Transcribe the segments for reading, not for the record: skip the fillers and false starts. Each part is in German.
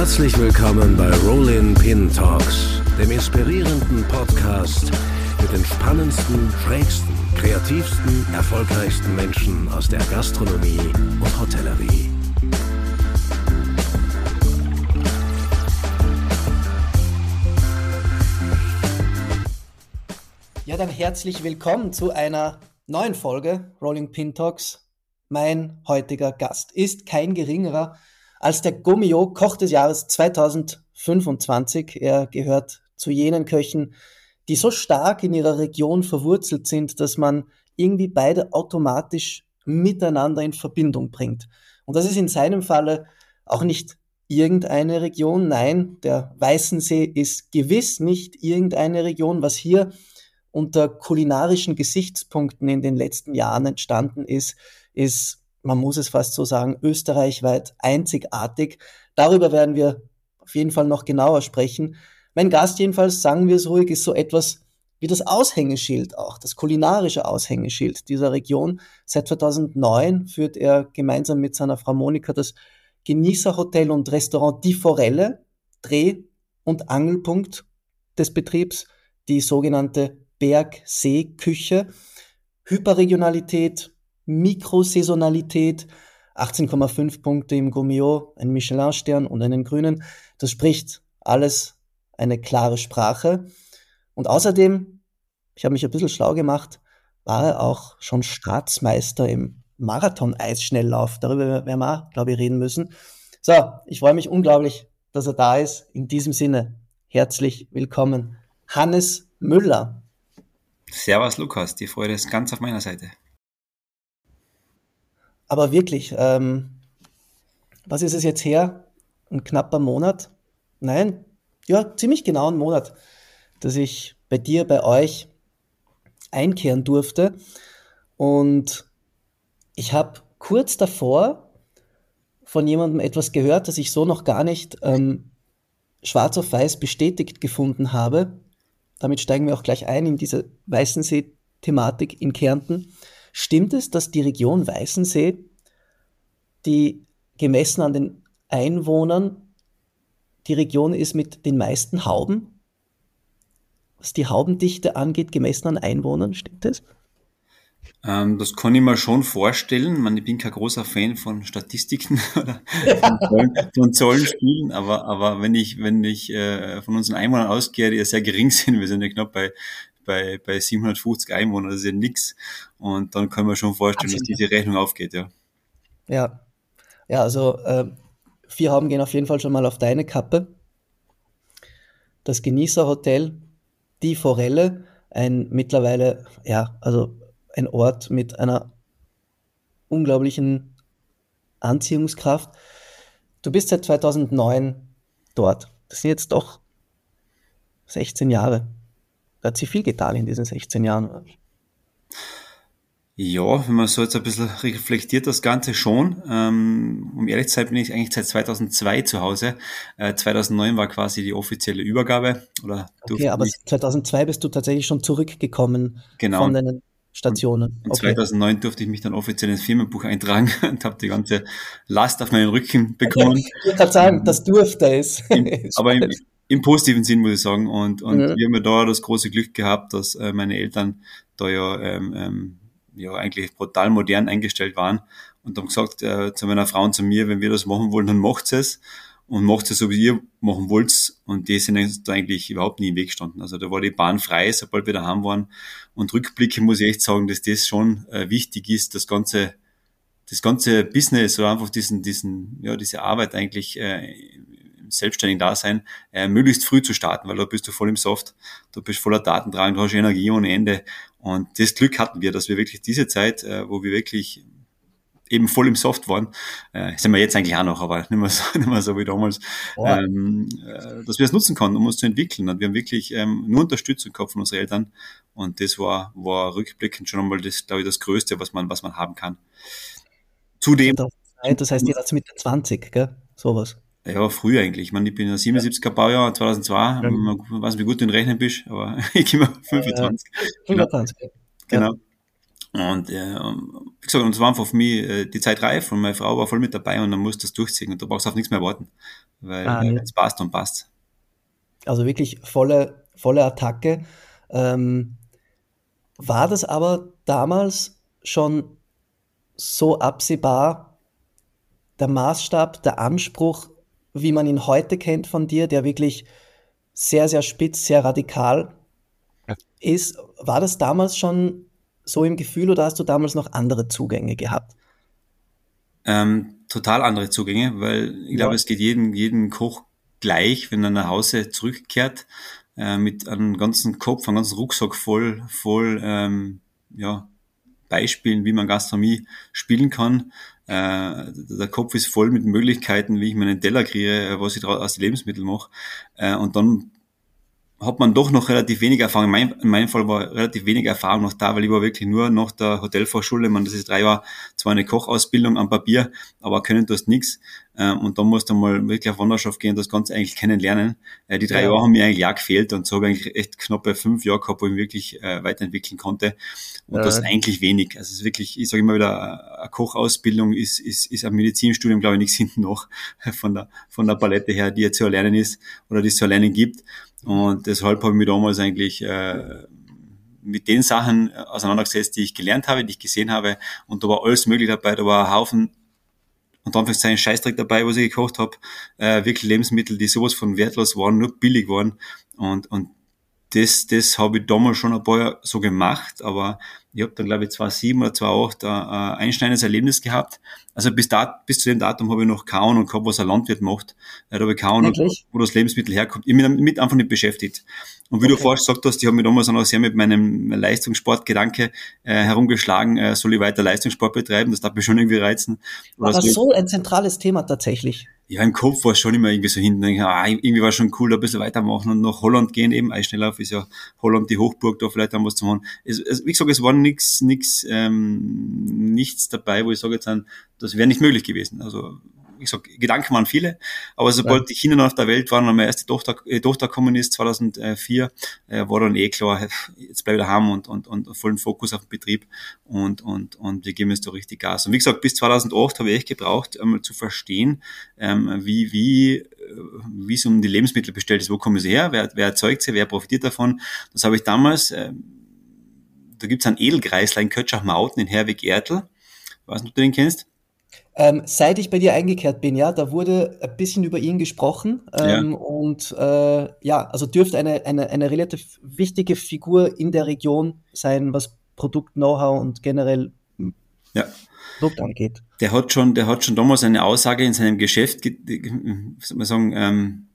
Herzlich willkommen bei Rollin' Talks, dem inspirierenden Podcast mit den spannendsten, schrägsten, kreativsten, erfolgreichsten Menschen aus der Gastronomie und Hotellerie. Ja, dann herzlich willkommen zu einer neuen Folge Rolling Pin Talks. Mein heutiger Gast ist kein geringerer als der Gomio Koch des Jahres 2025. Er gehört zu jenen Köchen, die so stark in ihrer Region verwurzelt sind, dass man irgendwie beide automatisch miteinander in Verbindung bringt. Und das ist in seinem Falle auch nicht irgendeine Region. Nein, der Weißensee ist gewiss nicht irgendeine Region. Was hier unter kulinarischen Gesichtspunkten in den letzten Jahren entstanden ist, man muss es fast so sagen, österreichweit einzigartig. Darüber werden wir auf jeden Fall noch genauer sprechen. Mein Gast jedenfalls, sagen wir es ruhig, ist so etwas wie das Aushängeschild auch, das kulinarische Aushängeschild dieser Region. Seit 2009 führt er gemeinsam mit seiner Frau Monika das Genießerhotel und Restaurant Die Forelle, Dreh- und Angelpunkt des Betriebs, die sogenannte Bergseeküche. Hyperregionalität, Mikrosaisonalität, 18,5 Punkte im Gomio, ein Michelin-Stern und einen grünen. Das spricht alles eine klare Sprache. Und außerdem, ich habe mich ein bisschen schlau gemacht, war er auch schon Staatsmeister im Marathon-Eisschnelllauf. Darüber werden wir auch, glaube ich, reden müssen. So, ich freue mich unglaublich, dass er da ist. In diesem Sinne, herzlich willkommen, Hannes Müller. Servus Lukas, die Freude ist ganz auf meiner Seite. Aber wirklich, was ist es jetzt her? Ein knapper Monat? Nein, ja, ziemlich genau ein Monat, dass ich bei dir, bei euch einkehren durfte. Und ich habe kurz davor von jemandem etwas gehört, das ich so noch gar nicht schwarz auf weiß bestätigt gefunden habe. Damit steigen wir auch gleich ein in diese Weißensee-Thematik in Kärnten. Stimmt es, dass die Region Weißensee, die gemessen an den Einwohnern, die Region ist mit den meisten Hauben? Was die Haubendichte angeht, gemessen an Einwohnern, stimmt das? Das kann ich mir schon vorstellen. Ich bin kein großer Fan von Statistiken oder von Zahlenspielen, aber wenn ich von unseren Einwohnern ausgehe, die ja sehr gering sind, wir sind ja knapp bei 750 Einwohnern, das ist ja nix. Und dann kann man schon vorstellen, dass diese Rechnung aufgeht, ja. Ja, also 4 Hauben gehen auf jeden Fall schon mal auf deine Kappe. Das Genießerhotel, Die Forelle, ein mittlerweile, also ein Ort mit einer unglaublichen Anziehungskraft. Du bist seit 2009 dort. Das sind jetzt doch 16 Jahre. Da hat sich viel getan in diesen 16 Jahren. Ja, wenn man so jetzt ein bisschen reflektiert, das Ganze schon. Um ehrlich zu sein, bin ich eigentlich seit 2002 zu Hause. 2009 war quasi die offizielle Übergabe. Okay, aber 2002 bist du tatsächlich schon zurückgekommen von deinen Stationen. Und 2009 durfte ich mich dann offiziell ins Firmenbuch eintragen und habe die ganze Last auf meinen Rücken bekommen. Ich würde gerade sagen, das durfte es. Aber im positiven Sinn, muss ich sagen. Und wir haben ja da das große Glück gehabt, dass meine Eltern da ja eigentlich brutal modern eingestellt waren und haben gesagt zu meiner Frau und zu mir, wenn wir das machen wollen, dann macht's es und macht's es so, wie ihr machen wollt. Und die sind da eigentlich überhaupt nie im Weg gestanden. Also da war die Bahn frei, sobald wir daheim waren. Und rückblickend muss ich echt sagen, dass das schon wichtig ist, das ganze Business oder einfach diese Arbeit eigentlich im selbstständigen Dasein möglichst früh zu starten, weil da bist du voll im Soft, du bist voller Datendrang, du hast Energie ohne Ende. Und das Glück hatten wir, dass wir wirklich diese Zeit, wo wir wirklich eben voll im Soft waren, sind wir jetzt eigentlich auch noch, aber nicht mehr so wie damals, dass wir es nutzen konnten, um uns zu entwickeln. Und wir haben wirklich nur Unterstützung gehabt von unseren Eltern. Und das war rückblickend schon einmal das, glaube ich, das Größte, was man haben kann. Zudem. Das heißt, ihr seid mit 20, gell? Sowas. Ja, früh eigentlich. Ich meine, ich bin ein 77er Baujahr, 2002. Ich weiß nicht, wie gut du in Rechnen bist, aber ich bin 25. 25. Genau. Und wie gesagt, und es war einfach für mich die Zeit reif und meine Frau war voll mit dabei und dann musst du das durchziehen und du brauchst auf nichts mehr warten, weil wenn es passt, dann passt. Also wirklich volle Attacke. War das aber damals schon so absehbar, der Maßstab, der Anspruch, wie man ihn heute kennt von dir, der wirklich sehr, sehr spitz, sehr radikal ist? War das damals schon so im Gefühl oder hast du damals noch andere Zugänge gehabt? Total andere Zugänge, weil ich glaube, es geht jedem Koch gleich, wenn er nach Hause zurückkehrt, mit einem ganzen Kopf, einem ganzen Rucksack voll Beispielen, wie man Gastronomie spielen kann. Der Kopf ist voll mit Möglichkeiten, wie ich meinen Teller kriege, was ich aus den Lebensmitteln mache. Und dann hat man doch noch relativ wenig Erfahrung. In meinem Fall war relativ wenig Erfahrung noch da, weil ich war wirklich nur nach der Hotelfachschule. Das ist 3 Jahre zwar eine Kochausbildung am Papier, aber können tust nichts. Und dann musst du mal wirklich auf Wanderschaft gehen und das Ganze eigentlich kennenlernen. Die 3 Jahre haben mir eigentlich auch gefehlt und so habe ich eigentlich echt knappe 5 Jahre gehabt, wo ich mich wirklich weiterentwickeln konnte. Und das ist eigentlich wenig. Also es ist wirklich, ich sage immer wieder, eine Kochausbildung ist ein Medizinstudium, glaube ich, nichts hinten noch von der Palette her, die ja zu erlernen ist oder die es zu erlernen gibt. Und deshalb habe ich mich damals eigentlich mit den Sachen auseinandergesetzt, die ich gelernt habe, die ich gesehen habe. Und da war alles möglich dabei. Da war ein Haufen, und Anführungszeichen, Scheißdreck dabei, was ich gekocht habe. Wirklich Lebensmittel, die sowas von wertlos waren, nur billig waren. Und das habe ich damals schon ein paar Jahre so gemacht, aber ich habe dann, glaube ich, 2007 oder 2008 ein einschneidendes Erlebnis gehabt. Also bis zu dem Datum habe ich noch keine Ahnung gehabt, was ein Landwirt macht. Da habe ich keine Ahnung, wo das Lebensmittel herkommt. Ich bin damit einfach nicht beschäftigt. Und wie du vorhin gesagt hast, ich habe mich damals auch noch sehr mit meinem Leistungssportgedanke herumgeschlagen, soll ich weiter Leistungssport betreiben, das darf mich schon irgendwie reizen. War das so ein zentrales Thema tatsächlich? Ja, im Kopf war es schon immer irgendwie so hinten. Irgendwie war es schon cool, da ein bisschen weitermachen und nach Holland gehen eben. Eisschnelllauf ist ja Holland die Hochburg, da vielleicht haben was zu machen. Wie gesagt, es war nichts dabei, wo ich sage jetzt, das wäre nicht möglich gewesen. Also, ich sag, Gedanken waren viele, aber sobald die Kinder auf der Welt waren und meine erste Tochter gekommen ist, 2004, war dann klar, jetzt bleib ich daheim und vollen Fokus auf den Betrieb und wir geben jetzt da richtig Gas. Und wie gesagt, bis 2008 habe ich echt gebraucht, einmal zu verstehen, wie es um die Lebensmittel bestellt ist. Wo kommen sie her? Wer erzeugt sie? Wer profitiert davon? Das habe ich damals, da gibt's einen Edelkreisler in Kötschach-Mauten in Herwig-Ertl. Weiß nicht, ob du den kennst? Seit ich bei dir eingekehrt bin, ja, da wurde ein bisschen über ihn gesprochen und also dürfte eine relativ wichtige Figur in der Region sein, was Produkt-Know-how und generell Produkt angeht. Der hat schon damals eine Aussage in seinem Geschäft, soll man sagen,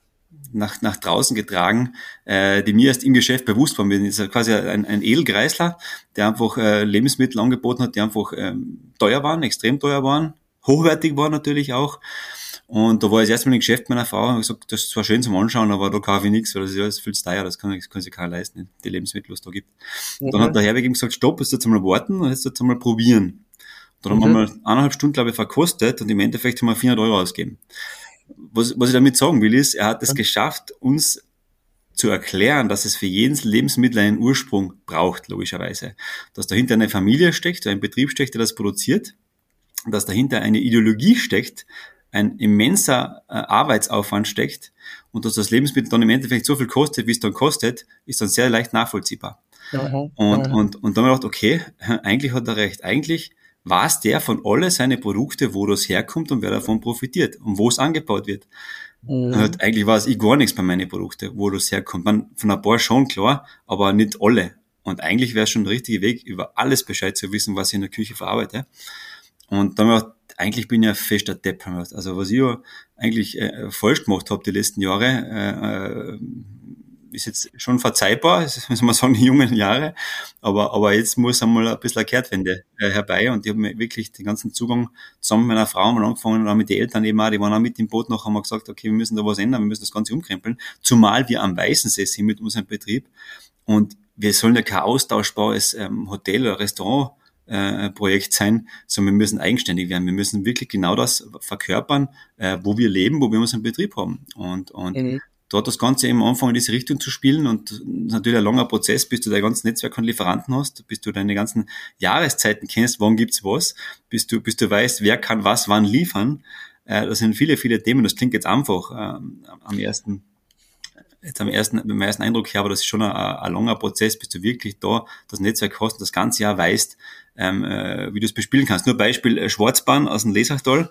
nach draußen getragen, die mir erst im Geschäft bewusst waren. Das ist quasi ein Edelkreisler, der einfach Lebensmittel angeboten hat, die einfach teuer waren, extrem teuer waren, hochwertig waren natürlich auch. Und da war ich das erste Mal im Geschäft meiner Frau und gesagt, das ist zwar schön zum Anschauen, aber da kaufe ich nichts, weil das ist alles viel zu teuer, das kann sich keiner leisten, die Lebensmittel, was es da gibt. Und dann hat der Herweg ihm gesagt, stopp, jetzt einmal warten und jetzt einmal probieren. Dann haben wir 1,5 Stunden, glaube ich, verkostet und im Endeffekt haben wir 400 € ausgegeben. Was ich damit sagen will, ist, er hat es geschafft, uns zu erklären, dass es für jedes Lebensmittel einen Ursprung braucht, logischerweise. Dass dahinter eine Familie steckt, ein Betrieb steckt, der das produziert, dass dahinter eine Ideologie steckt, ein immenser Arbeitsaufwand steckt und dass das Lebensmittel dann im Endeffekt so viel kostet, wie es dann kostet, ist dann sehr leicht nachvollziehbar. Und dann habe ich gedacht, okay, eigentlich hat er recht. Eigentlich weiß der von alle seine Produkte, wo das herkommt und wer davon profitiert und wo es angebaut wird. Eigentlich weiß ich gar nichts bei meinen Produkten, wo das herkommt. Von ein paar schon, klar, aber nicht alle. Und eigentlich wäre es schon der richtige Weg, über alles Bescheid zu wissen, was ich in der Küche verarbeite. Und dann habe ich gedacht, eigentlich bin ich ein fester Depp. Also was ich ja eigentlich falsch gemacht habe die letzten Jahre, ist jetzt schon verzeihbar, das muss man sagen, die jungen Jahre, aber jetzt muss einmal ein bisschen eine Kehrtwende herbei und ich habe mir wirklich den ganzen Zugang zusammen mit meiner Frau mal angefangen und auch mit den Eltern eben auch, die waren auch mit im Boot noch, haben wir gesagt, okay, wir müssen da was ändern, wir müssen das Ganze umkrempeln, zumal wir am Weißensee sind mit unserem Betrieb und wir sollen ja kein austauschbares Hotel- oder Restaurant-Projekt sein, sondern wir müssen eigenständig werden. Wir müssen wirklich genau das verkörpern, wo wir leben, wo wir unseren Betrieb haben. Und da hat das Ganze eben angefangen, in diese Richtung zu spielen und das ist natürlich ein langer Prozess, bis du dein ganzes Netzwerk an Lieferanten hast, bis du deine ganzen Jahreszeiten kennst, wann gibt's was, bis du weißt, wer kann was wann liefern. Das sind viele, viele Themen. Das klingt jetzt einfach beim ersten Eindruck her, aber das ist schon ein langer Prozess, bis du wirklich da das Netzwerk hast und das ganze Jahr weißt, wie du es bespielen kannst. Nur Beispiel Schwarzbahn aus dem Lesachtal.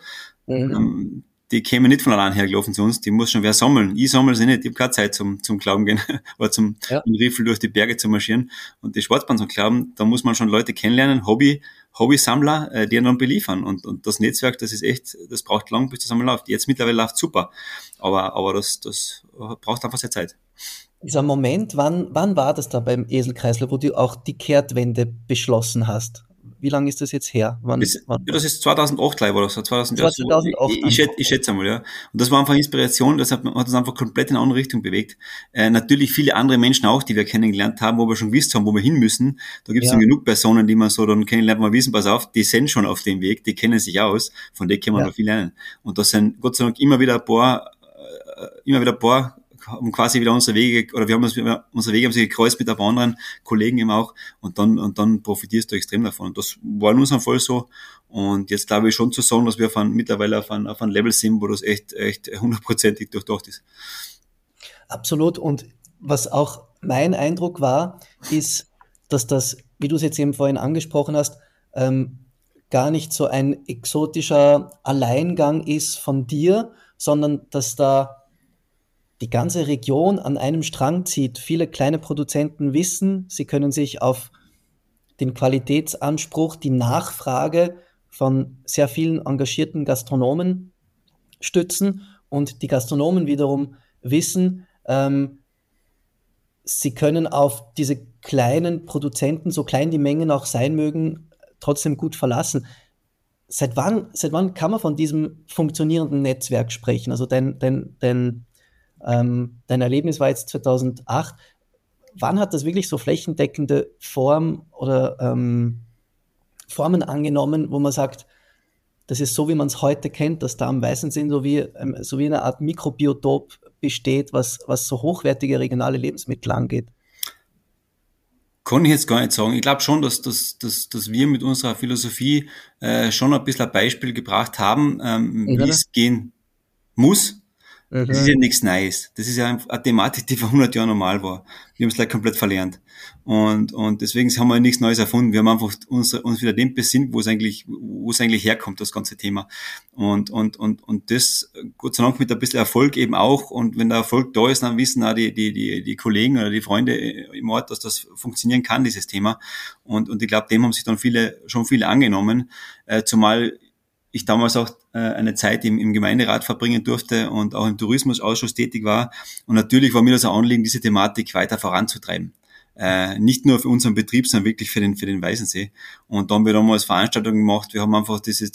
Die kämen nicht von allein hergelaufen zu uns, die muss schon wer sammeln. Ich sammle sie nicht, ich habe keine Zeit zum Glauben gehen oder zum Riffel durch die Berge zu marschieren. Und die Schwarzbahn zum Glauben, da muss man schon Leute kennenlernen, Hobby-Sammler, die einen dann beliefern. Und das Netzwerk, das ist echt, das braucht lang, bis das einmal läuft. Jetzt mittlerweile läuft super, aber das braucht einfach sehr Zeit. Dieser Moment, wann war das da beim Eselkreisler, wo du auch die Kehrtwende beschlossen hast? Wie lange ist das jetzt her? Das ist 2008 gleich, war das. 2008. Ich schätze einmal, ja. Und das war einfach Inspiration, das hat uns einfach komplett in eine andere Richtung bewegt. Natürlich viele andere Menschen auch, die wir kennengelernt haben, wo wir schon gewusst haben, wo wir hin müssen. Da gibt es dann genug Personen, die man so dann kennenlernt, mal wissen, pass auf, die sind schon auf dem Weg, die kennen sich aus, von denen können wir noch viel lernen. Und das sind Gott sei Dank immer wieder ein paar haben quasi wieder unsere Wege, oder wir haben unsere Wege haben sich gekreuzt mit ein paar anderen Kollegen eben auch, und dann profitierst du extrem davon. Und das war in unserem Fall so. Und jetzt glaube ich schon zu sagen, dass wir mittlerweile auf ein Level sind, wo das echt 100%ig durchdacht ist. Absolut. Und was auch mein Eindruck war, ist, dass das, wie du es jetzt eben vorhin angesprochen hast, gar nicht so ein exotischer Alleingang ist von dir, sondern dass da die ganze Region an einem Strang zieht. Viele kleine Produzenten wissen, sie können sich auf den Qualitätsanspruch, die Nachfrage von sehr vielen engagierten Gastronomen stützen, und die Gastronomen wiederum wissen, sie können auf diese kleinen Produzenten, so klein die Mengen auch sein mögen, trotzdem gut verlassen. Seit wann kann man von diesem funktionierenden Netzwerk sprechen? Also dein Erlebnis war jetzt 2008. Wann hat das wirklich so flächendeckende Form oder Formen angenommen, wo man sagt, das ist so, wie man es heute kennt, dass da am Weißensee so wie eine Art Mikrobiotop besteht, was so hochwertige regionale Lebensmittel angeht? Kann ich jetzt gar nicht sagen. Ich glaube schon, dass wir mit unserer Philosophie schon ein bisschen ein Beispiel gebracht haben, wie es gehen muss. Das ist ja nichts Neues. Das ist ja eine Thematik, die vor 100 Jahren normal war. Wir haben es gleich komplett verlernt. Und deswegen haben wir nichts Neues erfunden. Wir haben einfach uns wieder dem besinnt, wo es eigentlich herkommt, das ganze Thema. Und das, Gott sei Dank, mit ein bisschen Erfolg eben auch. Und wenn der Erfolg da ist, dann wissen auch die Kollegen oder die Freunde im Ort, dass das funktionieren kann, dieses Thema. Und ich glaube, dem haben sich dann schon viele angenommen. Zumal ich damals auch eine Zeit im Gemeinderat verbringen durfte und auch im Tourismusausschuss tätig war. Und natürlich war mir das ein Anliegen, diese Thematik weiter voranzutreiben. Nicht nur für unseren Betrieb, sondern wirklich für den Weißensee. Und dann haben wir damals Veranstaltungen gemacht. Wir haben einfach diese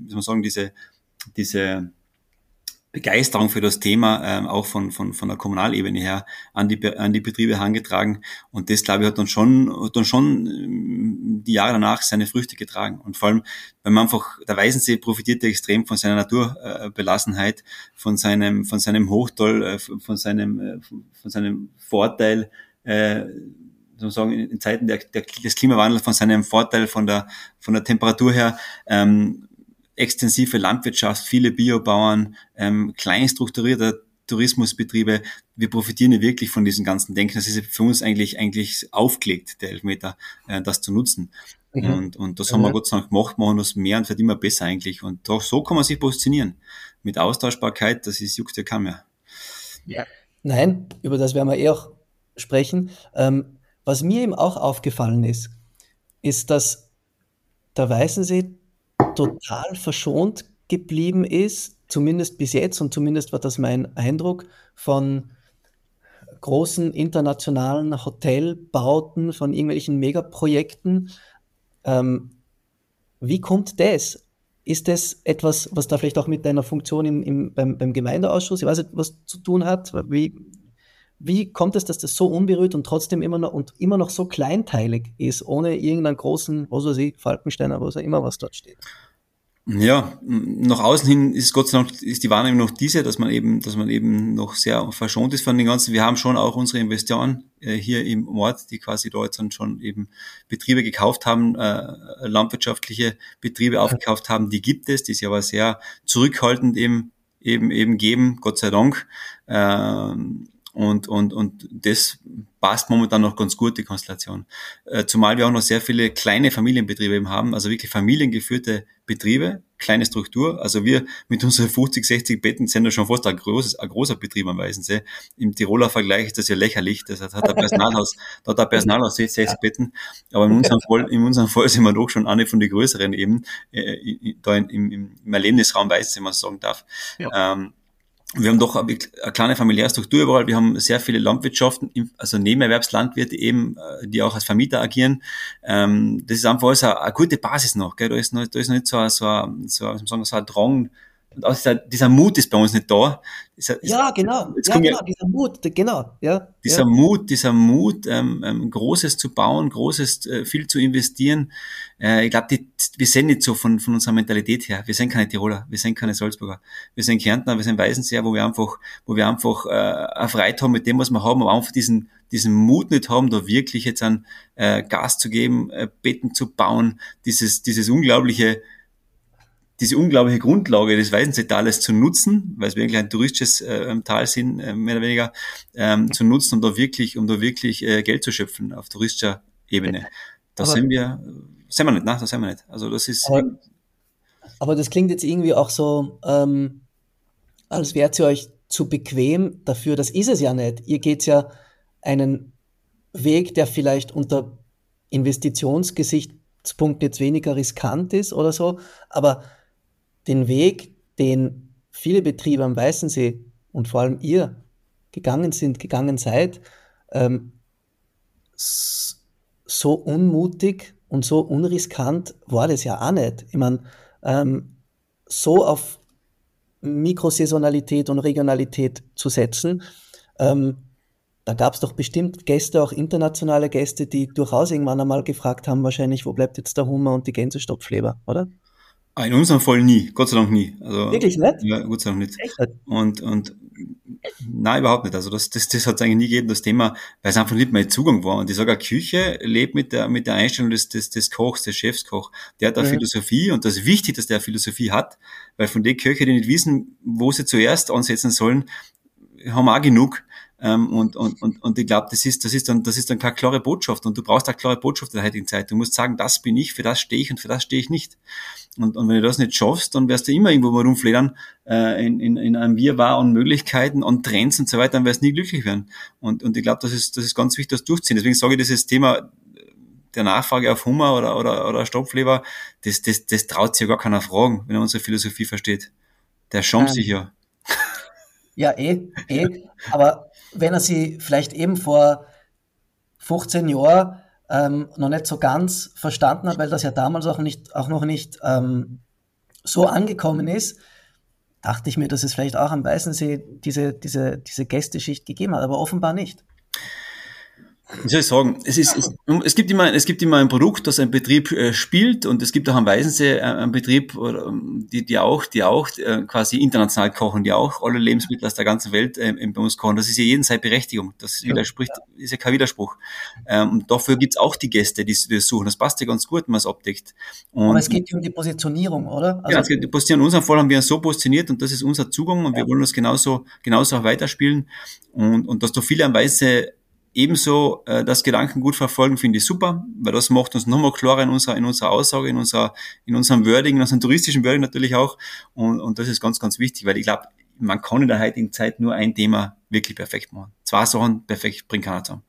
Begeisterung für das Thema auch von der Kommunalebene her an die Betriebe herangetragen, und das, glaube ich, hat dann schon die Jahre danach seine Früchte getragen. Und vor allem, weil man einfach, der Weißensee profitiert ja extrem von seiner Naturbelassenheit, von seinem Hochtal, von seinem Vorteil, sozusagen in Zeiten des Klimawandels, von seinem Vorteil von der Temperatur her, extensive Landwirtschaft, viele Biobauern, klein strukturierte Tourismusbetriebe. Wir profitieren ja wirklich von diesem ganzen Denken. Das ist ja für uns eigentlich aufgelegt, der Elfmeter, das zu nutzen. Und das haben wir Gott sei Dank gemacht, machen das mehr und wird immer besser eigentlich. Und doch, so kann man sich positionieren. Mit Austauschbarkeit, juckt ja keiner mehr. Ja. Nein, über das werden wir auch sprechen. Was mir eben auch aufgefallen ist, dass der Weißensee total verschont geblieben ist, zumindest bis jetzt, und zumindest war das mein Eindruck, von großen internationalen Hotelbauten, von irgendwelchen Megaprojekten. Wie kommt das? Ist das etwas, was da vielleicht auch mit deiner Funktion beim Gemeindeausschuss, ich weiß nicht, was zu tun hat? Wie kommt es, dass das so unberührt und trotzdem immer noch so kleinteilig ist, ohne irgendeinen großen, was weiß ich, Falkensteiner, was auch immer, was dort steht? Ja, nach außen hin ist Gott sei Dank ist die Wahrnehmung noch diese, dass man eben noch sehr verschont ist von den ganzen. Wir haben schon auch unsere Investoren hier im Ort, die quasi dort dann schon eben Betriebe gekauft haben, landwirtschaftliche Betriebe aufgekauft haben. Die gibt es, die sich aber sehr zurückhaltend eben geben, Gott sei Dank. Und das passt momentan noch ganz gut, die Konstellation. Zumal wir auch noch sehr viele kleine Familienbetriebe eben haben, also wirklich familiengeführte Betriebe, kleine Struktur. Also wir mit unseren 50, 60 Betten sind ja schon fast ein großer Betrieb am Weißensee. Im Tiroler Vergleich ist das ja lächerlich. Das hat ein Personalhaus, da hat ein Personalhaus 60 Betten. Aber in unserem Fall sind wir doch schon eine von den größeren eben, da im Erlebnisraum Weißensee, wenn man so sagen darf. Ja. Wir haben doch eine kleine familiäre Struktur überall. Wir haben sehr viele Landwirtschaften, also Nebenerwerbslandwirte eben, die auch als Vermieter agieren. Das ist einfach alles eine gute Basis noch, gell? Da ist noch nicht so ein Drang. Und auch dieser Mut ist bei uns nicht da. Genau, dieser Mut, genau. Ja, dieser Mut, Großes zu bauen, viel zu investieren. Ich glaube, wir sind nicht so von unserer Mentalität her. Wir sind keine Tiroler, wir sind keine Salzburger. Wir sind Kärntner, wir sind Weißenseer, wo wir einfach eine Freiheit haben mit dem, was wir haben, aber einfach diesen Mut nicht haben, da wirklich jetzt an Gas zu geben, Betten zu bauen, diese unglaubliche Grundlage des Weißenseetales zu nutzen, weil wir eigentlich ein touristisches Tal sind, mehr oder weniger, zu nutzen, um da wirklich Geld zu schöpfen auf touristischer Ebene. Da sind wir nicht. Also das ist. Aber das klingt jetzt irgendwie auch so, als wärt ihr euch zu bequem dafür. Das ist es ja nicht. Ihr geht ja einen Weg, der vielleicht unter Investitionsgesichtspunkt jetzt weniger riskant ist oder so, aber den Weg, den viele Betriebe am Weißensee und vor allem ihr gegangen seid, so unmutig und so unriskant war das ja auch nicht. Ich meine, so auf Mikrosaisonalität und Regionalität zu setzen, da gab es doch bestimmt Gäste, auch internationale Gäste, die durchaus irgendwann einmal gefragt haben, wahrscheinlich, wo bleibt jetzt der Hummer und die Gänsestopfleber, oder? In unserem Fall nie, Gott sei Dank nie. Also, wirklich nicht? Ja, Gott sei Dank nicht. Echt? Und nein, überhaupt nicht. Also das hat es eigentlich nie gegeben, das Thema, weil es einfach nicht mein Zugang war. Und ich sage, eine Küche lebt mit der Einstellung des Kochs, des Chefskoch. Der hat eine Philosophie und das ist wichtig, dass der eine Philosophie hat, weil von den Köchen, die nicht wissen, wo sie zuerst ansetzen sollen, haben wir auch genug. Und ich glaube, das ist dann keine klare Botschaft. Und du brauchst eine klare Botschaft in der heutigen Zeit. Du musst sagen, das bin ich, für das stehe ich und für das stehe ich nicht. Und wenn du das nicht schaffst, dann wirst du immer irgendwo mal rumfledern, in einem Wirrwarr an Möglichkeiten, an Trends und so weiter, dann wirst du nie glücklich werden. Und ich glaube, das ist ganz wichtig, das durchziehen. Deswegen sage ich, dieses Thema der Nachfrage auf Hummer oder Stopfleber, das traut sich ja gar keiner fragen, wenn er unsere Philosophie versteht. Der schämt sich ja. Ja, aber wenn er sie vielleicht eben vor 15 Jahren noch nicht so ganz verstanden hat, weil das ja damals auch noch nicht so angekommen ist, dachte ich mir, dass es vielleicht auch am Weißensee diese Gästeschicht gegeben hat, aber offenbar nicht. Wie soll ich sagen? Es gibt immer ein Produkt, das ein Betrieb spielt, und es gibt auch am Weißensee einen Betrieb, die auch quasi international kochen, die auch alle Lebensmittel aus der ganzen Welt bei uns kochen. Das ist ja jeden seine Berechtigung. Das ist ja kein Widerspruch. Und dafür gibt's auch die Gäste, die das suchen. Das passt ja ganz gut, wenn man es abdeckt. Aber es geht um die Positionierung, oder? Also, ja, es geht um die Positionierung. In unserem Fall haben wir uns so positioniert, und das ist unser Zugang, und wir wollen das genauso auch weiterspielen. Und dass da viele am Weißensee ebenso das Gedankengut verfolgen, finde ich super, weil das macht uns nochmal klarer in unserer Aussage, in unserem Wording, in unserem touristischen Wording natürlich auch, und das ist ganz, ganz wichtig, weil ich glaube, man kann in der heutigen Zeit nur ein Thema wirklich perfekt machen. 2 Sachen perfekt bringt keiner zusammen.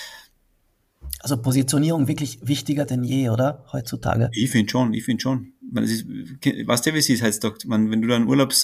Also Positionierung wirklich wichtiger denn je, oder? Heutzutage. Ich finde schon. Weißt du, wie es ist heutzutage? Wenn du da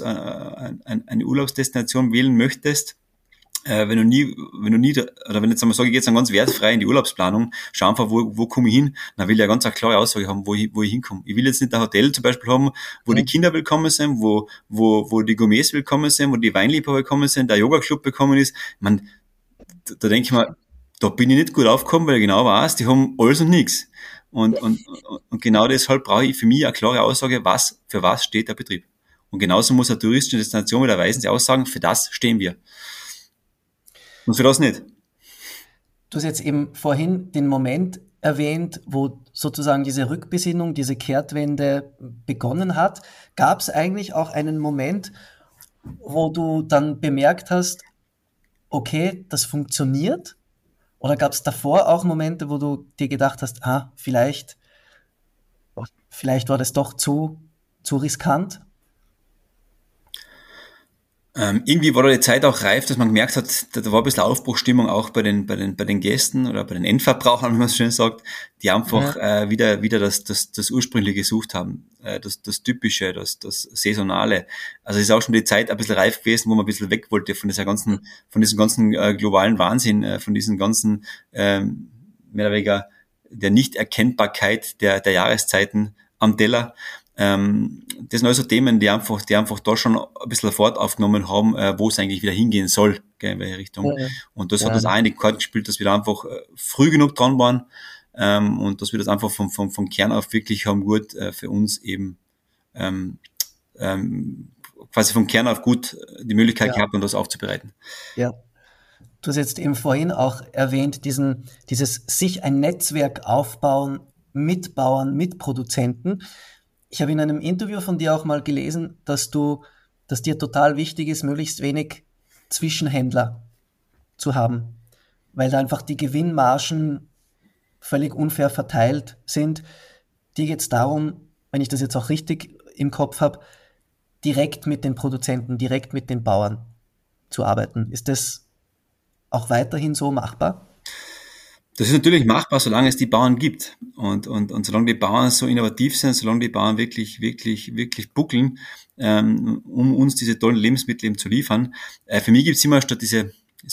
eine Urlaubsdestination wählen möchtest, wenn du nie, oder wenn jetzt einmal sage, ich gehe jetzt dann ganz wertfrei in die Urlaubsplanung, schau einfach, wo komme ich hin, dann will ich ja ganz eine klare Aussage haben, wo ich hinkomme. Ich will jetzt nicht ein Hotel zum Beispiel haben, wo die Kinder willkommen sind, wo die Gourmets willkommen sind, wo die Weinliebhaber willkommen sind, der Yoga-Club willkommen ist. Da denke ich mal, da bin ich nicht gut aufgekommen, weil ich genau weiß, die haben alles und nichts. Und genau deshalb brauche ich für mich eine klare Aussage, für was steht der Betrieb. Und genauso muss eine touristische Destination mit der Weisensee aussagen, für das stehen wir. Und für das nicht. Du hast jetzt eben vorhin den Moment erwähnt, wo sozusagen diese Rückbesinnung, diese Kehrtwende begonnen hat. Gab es eigentlich auch einen Moment, wo du dann bemerkt hast, okay, das funktioniert? Oder gab es davor auch Momente, wo du dir gedacht hast, vielleicht war das doch zu riskant? Irgendwie war da die Zeit auch reif, dass man gemerkt hat, da war ein bisschen Aufbruchstimmung auch bei den Gästen oder bei den Endverbrauchern, wie man es schön sagt, die einfach wieder das Ursprüngliche gesucht haben, das Typische, das Saisonale. Also es ist auch schon die Zeit ein bisschen reif gewesen, wo man ein bisschen weg wollte von diesem ganzen globalen Wahnsinn, von diesen ganzen mehr oder weniger der Nichterkennbarkeit der Jahreszeiten am Teller. Das sind also Themen, die einfach da schon ein bisschen Fahrt aufgenommen haben, wo es eigentlich wieder hingehen soll, in welche Richtung. Ja. Und das hat das auch in die Karten gespielt, dass wir da einfach früh genug dran waren, und dass wir das einfach vom Kern auf wirklich haben gut für uns eben quasi vom Kern auf gut die Möglichkeit gehabt, um das aufzubereiten. Ja. Du hast jetzt eben vorhin auch erwähnt, dieses sich ein Netzwerk aufbauen mit Bauern, mit Produzenten. Ich habe in einem Interview von dir auch mal gelesen, dass dir total wichtig ist, möglichst wenig Zwischenhändler zu haben, weil da einfach die Gewinnmargen völlig unfair verteilt sind. Dir geht es darum, wenn ich das jetzt auch richtig im Kopf habe, direkt mit den Produzenten, direkt mit den Bauern zu arbeiten. Ist das auch weiterhin so machbar? Das ist natürlich machbar, solange es die Bauern gibt. Und solange die Bauern so innovativ sind, solange die Bauern wirklich buckeln, um uns diese tollen Lebensmittel eben zu liefern. Für mich gibt's immer statt diese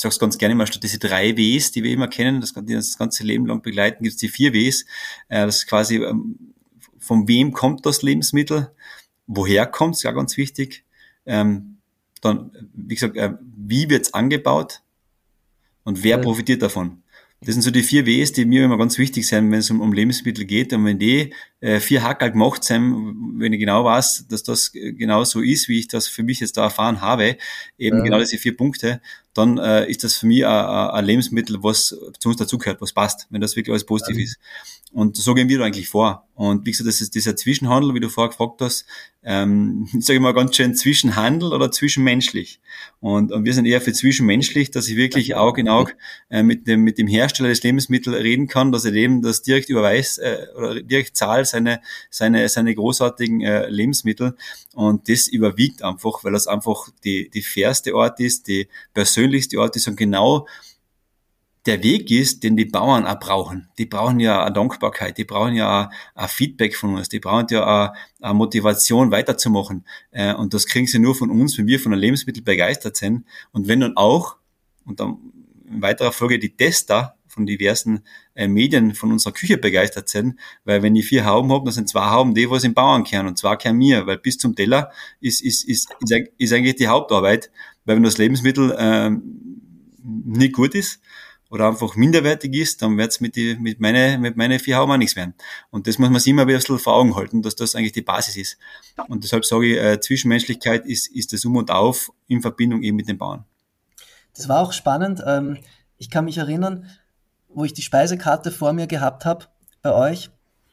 3 Ws, die wir immer kennen, die das ganze Leben lang begleiten, gibt's die 4 Ws. Das ist quasi, von wem kommt das Lebensmittel? Woher kommt's? Ja, ganz wichtig. Dann, wie gesagt, wie wird's angebaut? Und wer profitiert davon? Das sind so die 4 Ws, die mir immer ganz wichtig sind, wenn es um Lebensmittel geht. Und wenn die 4 Hackerl gemacht sind, wenn ich genau weiß, dass das genau so ist, wie ich das für mich jetzt da erfahren habe, eben genau diese 4 Punkte, dann ist das für mich ein Lebensmittel, was zu uns dazugehört, was passt, wenn das wirklich alles positiv ist. Und so gehen wir da eigentlich vor. Und wie gesagt, das ist dieser Zwischenhandel, wie du vorher gefragt hast, ich sage immer ganz schön Zwischenhandel oder zwischenmenschlich. Und wir sind eher für zwischenmenschlich, dass ich wirklich Auge in Auge mit dem Hersteller des Lebensmittels reden kann, dass er dem das direkt überweist oder direkt zahlt, seine großartigen Lebensmittel. Und das überwiegt einfach, weil das einfach die fairste Art ist, die persönlichste Art ist und genau der Weg ist, den die Bauern auch brauchen. Die brauchen ja eine Dankbarkeit, die brauchen ja ein Feedback von uns, die brauchen ja eine Motivation weiterzumachen. Und das kriegen sie nur von uns, wenn wir von einem Lebensmittel begeistert sind. Und wenn dann auch, und dann in weiterer Folge die Tester von diversen Medien von unserer Küche begeistert sind, weil wenn ich 4 Hauben habe, dann sind 2 Hauben die, was im Bauern kehren und 2 kehren mir, weil bis zum Teller ist eigentlich die Hauptarbeit, weil wenn das Lebensmittel nicht gut ist, oder einfach minderwertig ist, dann wird's mit meine 4 Hauben auch nichts werden. Und das muss man sich immer wieder ein bisschen vor Augen halten, dass das eigentlich die Basis ist. Und deshalb sage ich, Zwischenmenschlichkeit ist das Um und Auf in Verbindung eben mit den Bauern. Das war auch spannend. Ich kann mich erinnern, wo ich die Speisekarte vor mir gehabt habe bei euch,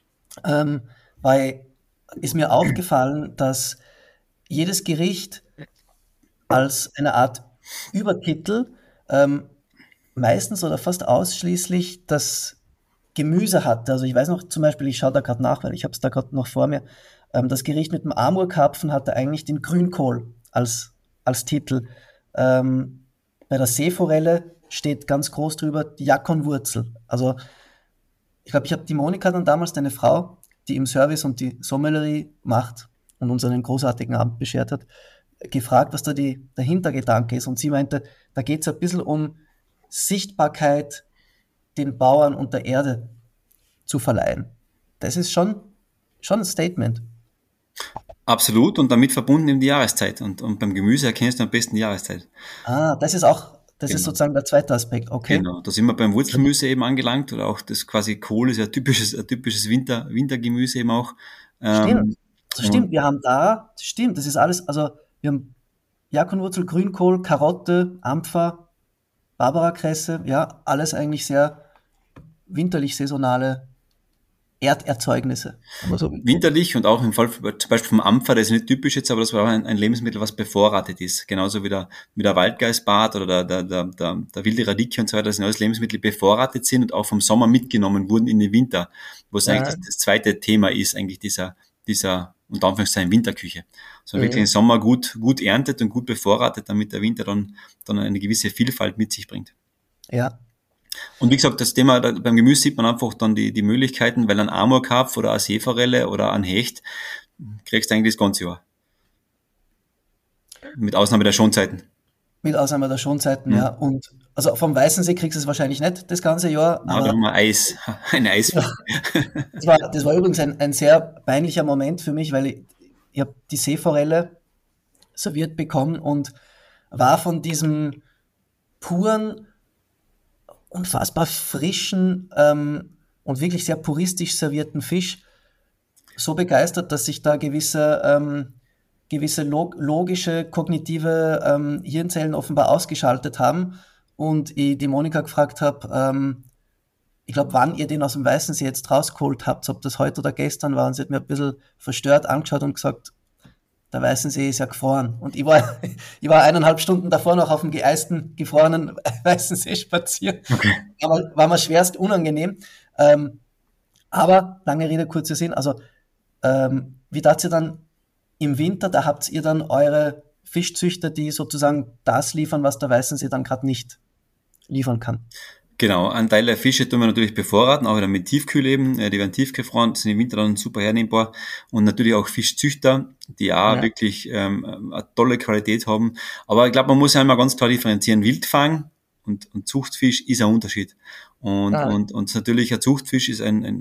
ist mir aufgefallen, dass jedes Gericht als eine Art Übertitel meistens oder fast ausschließlich das Gemüse hatte. Also ich weiß noch zum Beispiel, ich schaue da gerade nach, weil ich habe es da gerade noch vor mir, das Gericht mit dem Amurkarpfen hatte eigentlich den Grünkohl als Titel. Bei der Seeforelle steht ganz groß drüber die Jakonwurzel. Also ich glaube, ich habe die Monika dann damals, deine Frau, die im Service und die Sommelerie macht und uns einen großartigen Abend beschert hat, gefragt, was da der Hintergedanke ist. Und sie meinte, da geht es ein bisschen um Sichtbarkeit den Bauern und der Erde zu verleihen. Das ist schon ein Statement. Absolut, und damit verbunden eben die Jahreszeit. Und beim Gemüse erkennst du am besten die Jahreszeit. Das ist auch Das ist Genau. sozusagen der zweite Aspekt, okay. Genau, da sind wir beim Wurzelgemüse eben angelangt oder auch das quasi Kohl ist ja ein typisches Wintergemüse eben auch. Stimmt. Also Und stimmt, wir haben da, stimmt, das ist alles, also wir haben Jakonwurzel, Grünkohl, Karotte, Ampfer, Barbarakresse, ja, alles eigentlich sehr winterlich saisonale Erderzeugnisse. Aber so, winterlich und auch im Fall zum Beispiel vom Ampfer, das ist nicht typisch jetzt, aber das war auch ein Lebensmittel, was bevorratet ist. Genauso wie der Waldgeistbart oder der wilde Radicchio und so weiter, das sind alles Lebensmittel, die bevorratet sind und auch vom Sommer mitgenommen wurden in den Winter, wo es eigentlich ja, das zweite Thema ist, eigentlich dieser unter Anführungszeichen Winterküche. So wirklich mhm. den Sommer gut erntet und gut bevorratet, damit der Winter dann eine gewisse Vielfalt mit sich bringt. Ja, Und wie gesagt, das Thema, beim Gemüse sieht man einfach dann die Möglichkeiten, weil ein Amurkarpf oder eine Seeforelle oder ein Hecht kriegst du eigentlich das ganze Jahr. Mit Ausnahme der Schonzeiten. mit Ausnahme der Schonzeiten, Hm. ja. Und also vom Weißensee kriegst du es wahrscheinlich nicht das ganze Jahr, Ja, da haben aber wir Eis, eine Eisfläche. das war übrigens ein sehr peinlicher Moment für mich, weil ich habe die Seeforelle serviert bekommen und war von diesem puren, unfassbar frischen und wirklich sehr puristisch servierten Fisch so begeistert, dass sich da gewisse logische, kognitive Hirnzellen offenbar ausgeschaltet haben und ich die Monika gefragt habe, ich glaube, wann ihr den aus dem Weißensee jetzt rausgeholt habt, ob das heute oder gestern war, und sie hat mir ein bisschen verstört angeschaut und gesagt, der Weißensee ist ja gefroren. Und ich war, ich war 1,5 Stunden davor noch auf dem geeisten, gefrorenen Weißensee spazieren. Okay. War mir schwerst unangenehm. Aber, lange Rede, kurzer Sinn, also wie tat ihr dann im Winter, da habt ihr dann eure Fischzüchter, die sozusagen das liefern, was der Weißensee dann gerade nicht liefern kann. Genau, ein Teil der Fische tun wir natürlich bevorraten, auch wieder mit Tiefkühl eben, die werden tiefgefroren, sind im Winter dann super hernehmbar und natürlich auch Fischzüchter, die auch Ja. wirklich eine tolle Qualität haben. Aber ich glaube, man muss ja immer ganz klar differenzieren. Wildfang und Zuchtfisch ist ein Unterschied. Ah, Und natürlich ein Zuchtfisch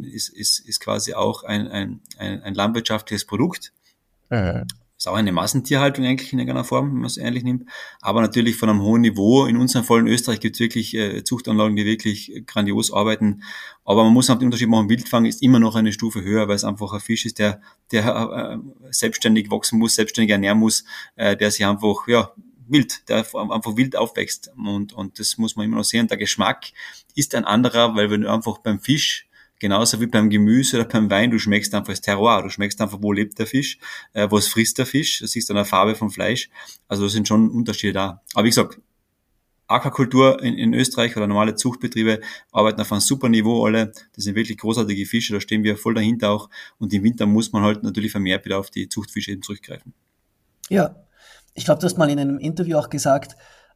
ist quasi auch ein landwirtschaftliches Produkt. Ist auch eine Massentierhaltung eigentlich in irgendeiner Form, wenn man es ehrlich nimmt. Aber natürlich von einem hohen Niveau. In unserem Fall in Österreich gibt es wirklich Zuchtanlagen, die wirklich grandios arbeiten. Aber man muss auch den Unterschied machen, Wildfang ist immer noch eine Stufe höher, weil es einfach ein Fisch ist, der selbstständig wachsen muss, selbstständig ernähren muss, der sich einfach, ja, der einfach wild aufwächst. Und das muss man immer noch sehen. Der Geschmack ist ein anderer, weil wenn du einfach beim Fisch genauso wie beim Gemüse oder beim Wein, du schmeckst einfach das Terroir, du schmeckst einfach, wo lebt der Fisch, was frisst der Fisch, das siehst du an der Farbe vom Fleisch, also da sind schon Unterschiede da. Aber wie gesagt, Aquakultur in Österreich oder normale Zuchtbetriebe arbeiten auf einem super Niveau alle, das sind wirklich großartige Fische, da stehen wir voll dahinter auch und im Winter muss man halt natürlich vermehrt wieder auf die Zuchtfische eben zurückgreifen. ja, ich glaube, du hast mal in einem Interview auch gesagt,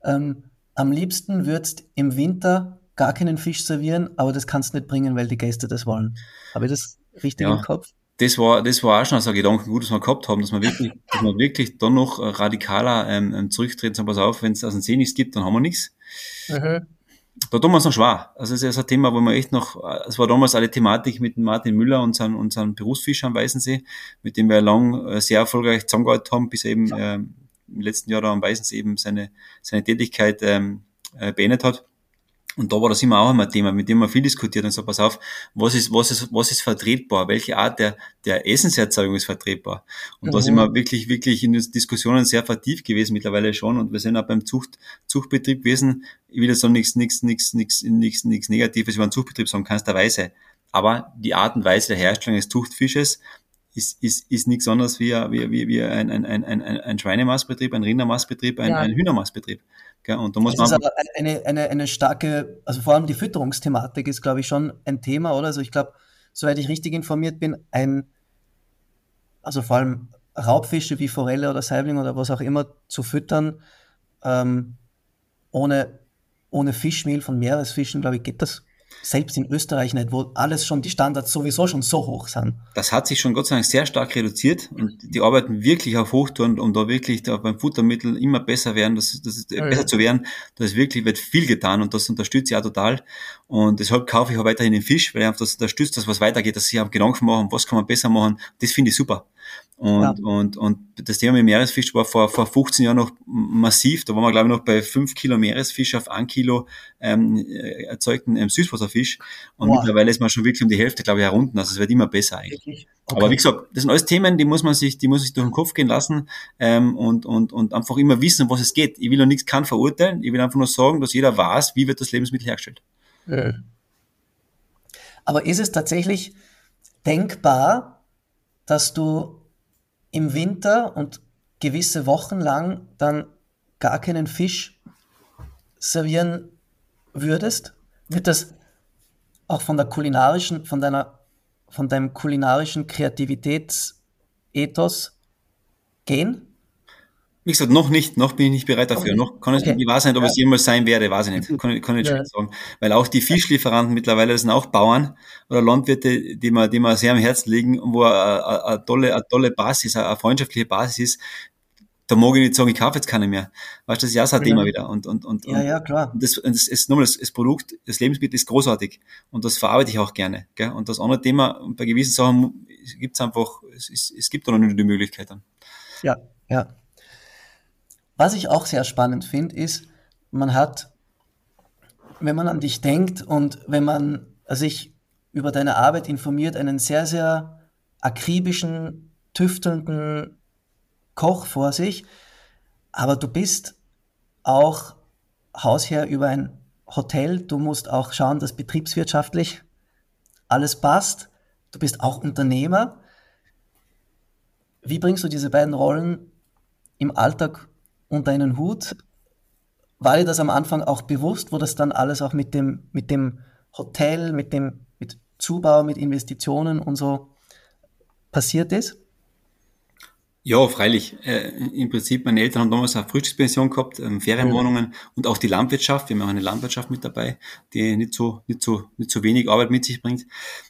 am liebsten würdest im Winter gar keinen Fisch servieren, aber das kannst du nicht bringen, weil die Gäste das wollen. Habe ich das richtig im Ja, Kopf? das war auch schon so ein Gedankengut, das wir gehabt haben, dass wir wirklich dann noch radikaler zurücktreten, sagen, pass auf, wenn es aus dem See nichts gibt, dann haben wir nichts. Mhm. Da tun wir uns noch schwer. Also es ist ein Thema, wo wir echt noch, es war damals alle Thematik mit dem Martin Müller und seinem Berufsfischer am Weißensee, mit dem wir lang sehr erfolgreich zusammengearbeitet haben, bis er eben im letzten Jahr da am Weißensee eben seine Tätigkeit beendet hat. Und da war das immer auch immer ein Thema, mit dem man viel diskutiert und so, pass auf, was ist vertretbar? Welche Art der Essenserzeugung ist vertretbar? Und da sind wir wirklich in den Diskussionen sehr vertieft gewesen mittlerweile schon. Und wir sind auch beim Zuchtbetrieb gewesen. Ich will jetzt so nichts Negatives über einen Zuchtbetrieb sagen, keinsterweise. Aber die Art und Weise der Herstellung des Zuchtfisches ist nichts anderes wie ein Schweinemaßbetrieb, ein Rindermaßbetrieb, Ja, ein Hühnermaßbetrieb. Gell? Und da muss es man ist einfach, aber eine starke, also vor allem die Fütterungsthematik ist, glaube ich, schon ein Thema, oder? Also ich glaube, soweit ich richtig informiert bin, also vor allem Raubfische wie Forelle oder Saibling oder was auch immer zu füttern, ähm, ohne, ohne Fischmehl von Meeresfischen, glaube ich, geht das selbst in Österreich nicht, wo alles schon, die Standards sowieso schon so hoch sind. das hat sich schon Gott sei Dank sehr stark reduziert und die arbeiten wirklich auf Hochtouren, um da wirklich beim Futtermittel immer besser werden, besser zu werden. Da ist wirklich, wird viel getan und das unterstütze ich auch total. Und deshalb kaufe ich auch weiterhin den Fisch, weil einfach das unterstützt, dass was weitergeht, dass sie sich auch Gedanken machen, was kann man besser machen. Das finde ich super. Und das Thema mit Meeresfisch war vor 15 Jahren noch massiv. Da waren wir, glaube ich, noch bei 5 Kilo Meeresfisch auf 1 Kilo erzeugten Süßwasserfisch. Und mittlerweile ist man schon wirklich um die Hälfte, glaube ich, herunter. Also es wird immer besser eigentlich. Okay. Aber wie gesagt, das sind alles Themen, die muss sich durch den Kopf gehen lassen und einfach immer wissen, um was es geht. Ich will noch nichts verurteilen. Ich will einfach nur sagen, dass jeder weiß, wie wird das Lebensmittel hergestellt. Aber ist es tatsächlich denkbar, dass du im Winter und gewisse Wochen lang dann gar keinen Fisch servieren würdest? Wird das auch von deinem kulinarischen Kreativitätsethos gehen? Wie gesagt, noch bin ich nicht bereit dafür. Noch kann es, ich weiß nicht, ob es jemals sein werde, weiß ich nicht. Kann ich nicht sagen. Weil auch die Fischlieferanten mittlerweile, das sind auch Bauern oder Landwirte, die mir sehr am Herzen liegen und wo eine tolle Basis, eine freundschaftliche Basis ist. Da mag ich nicht sagen, ich kaufe jetzt keine mehr. Weißt du, das ist ja so ein Thema wieder. Ja, klar. Das Produkt, das Lebensmittel ist großartig. Und das verarbeite ich auch gerne, gell? Und das andere Thema, bei gewissen Sachen gibt's einfach, es gibt da noch nicht die Möglichkeiten. Ja. Was ich auch sehr spannend finde, ist, man hat, wenn man an dich denkt und wenn man sich über deine Arbeit informiert, einen sehr, sehr akribischen, tüftelnden Koch vor sich, aber du bist auch Hausherr über ein Hotel, du musst auch schauen, dass betriebswirtschaftlich alles passt, du bist auch Unternehmer. Wie bringst du diese beiden Rollen im Alltag unter einen Hut? War dir das am Anfang auch bewusst, wo das dann alles auch mit dem Hotel, mit Zubau, mit Investitionen und so passiert ist? Ja, freilich. Im Prinzip, meine Eltern haben damals eine Frühstückspension gehabt, Ferienwohnungen und auch die Landwirtschaft. Wir haben auch eine Landwirtschaft mit dabei, die nicht so wenig Arbeit mit sich bringt.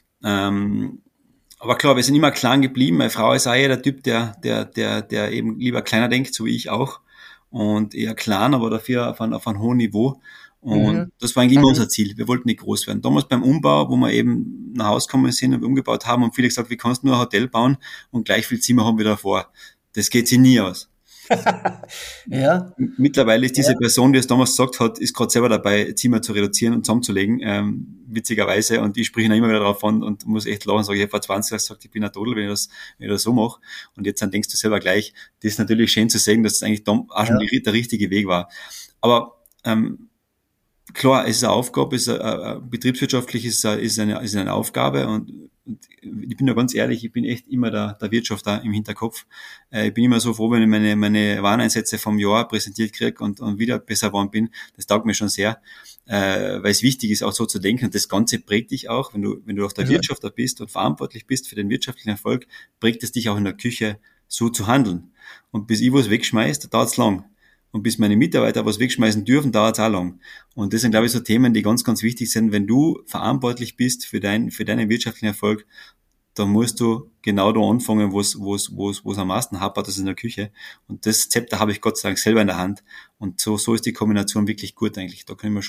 Aber klar, wir sind immer klein geblieben. Meine Frau ist auch eher der Typ, der eben lieber kleiner denkt, so wie ich auch. Und eher klein, aber dafür auf einem hohen Niveau. Und das war eigentlich immer unser Ziel. Wir wollten nicht groß werden. Damals beim Umbau, wo wir eben nach Hause gekommen sind und umgebaut haben, haben viele gesagt, wie kannst du nur ein Hotel bauen und gleich viel Zimmer haben wir davor. Das geht sich nie aus. Ja. Mittlerweile ist diese Person, die es damals gesagt hat, ist gerade selber dabei, Zimmer zu reduzieren und zusammenzulegen, witzigerweise. Und ich spreche ihn immer wieder darauf an und muss echt lachen, sage ich, habe vor 20 Jahren gesagt, ich bin ein Todel, wenn ich das so mache. Und jetzt dann denkst du selber gleich, das ist natürlich schön zu sehen, dass es eigentlich auch schon der richtige Weg war. Aber klar, es ist eine Aufgabe, betriebswirtschaftlich ist eine Aufgabe und ich bin da ganz ehrlich, ich bin echt immer der Wirtschaft da im Hinterkopf. Ich bin immer so froh, wenn ich meine Wareneinsätze vom Jahr präsentiert kriege und wieder besser geworden bin. Das taugt mir schon sehr, weil es wichtig ist, auch so zu denken. Und das Ganze prägt dich auch, wenn du auf der Wirtschaft da bist und verantwortlich bist für den wirtschaftlichen Erfolg, prägt es dich auch in der Küche so zu handeln. Und bis ich was wegschmeiß, da dauert es lang. Und bis meine Mitarbeiter was wegschmeißen dürfen, dauert es auch lang. Und das sind, glaube ich, so Themen, die ganz, ganz wichtig sind. Wenn du verantwortlich bist für deinen wirtschaftlichen Erfolg, dann musst du genau da anfangen, wo es am meisten hapert, das ist in der Küche. Und das Zepter habe ich Gott sei Dank selber in der Hand. Und so ist die Kombination wirklich gut eigentlich. Da kann ich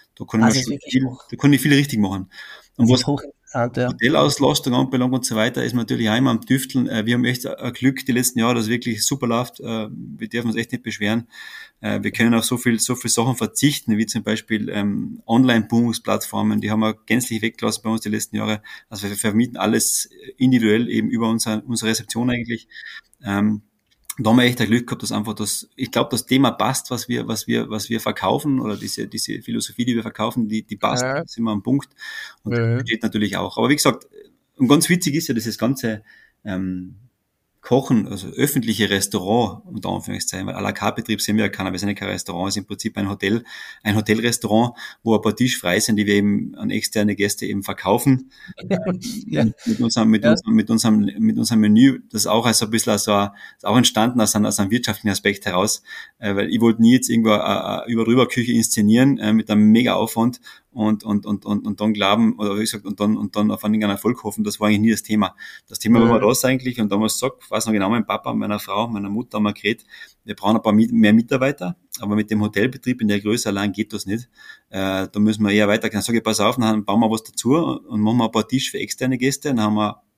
viele richtig machen. Und was Hotelauslastung anbelangt und so weiter, ist man natürlich auch immer am Tüfteln. Wir haben echt ein Glück die letzten Jahre, dass es wirklich super läuft. Wir dürfen uns echt nicht beschweren. Wir können auf so viel Sachen verzichten, wie zum Beispiel Online-Buchungsplattformen, die haben wir gänzlich weggelassen bei uns die letzten Jahre. Also wir vermieten alles individuell eben über unsere Rezeption eigentlich. Da haben wir echt ein Glück gehabt, dass einfach ich glaube, das Thema passt, was wir verkaufen, oder diese Philosophie, die wir verkaufen, die passt, da sind wir am Punkt. Und das steht natürlich auch. Aber wie gesagt, und ganz witzig ist ja dieses ganze, Kochen, also öffentliche Restaurant, unter Anführungszeichen, weil à la carte Betrieb sind wir ja keiner, wir sind ja kein Restaurant, es ist im Prinzip ein Hotelrestaurant, wo ein paar Tische frei sind, die wir eben an externe Gäste eben verkaufen. Mit unserem Menü, das auch als ein bisschen ist auch entstanden aus einem wirtschaftlichen Aspekt heraus, weil ich wollte nie jetzt irgendwo eine Über-Drüber-Küche inszenieren, mit einem mega Aufwand und dann glauben, oder wie gesagt, und dann auf einen Erfolg hoffen, das war eigentlich nie das Thema. Das Thema war das eigentlich, und damals gesagt, ich weiß noch genau, mein Papa, meiner Frau, meiner Mutter haben wir geredet, wir brauchen ein paar mehr Mitarbeiter, aber mit dem Hotelbetrieb in der Größe allein geht das nicht. Da müssen wir eher weitergehen. Dann sage ich, pass auf, dann bauen wir was dazu und machen wir ein paar Tische für externe Gäste, dann haben wir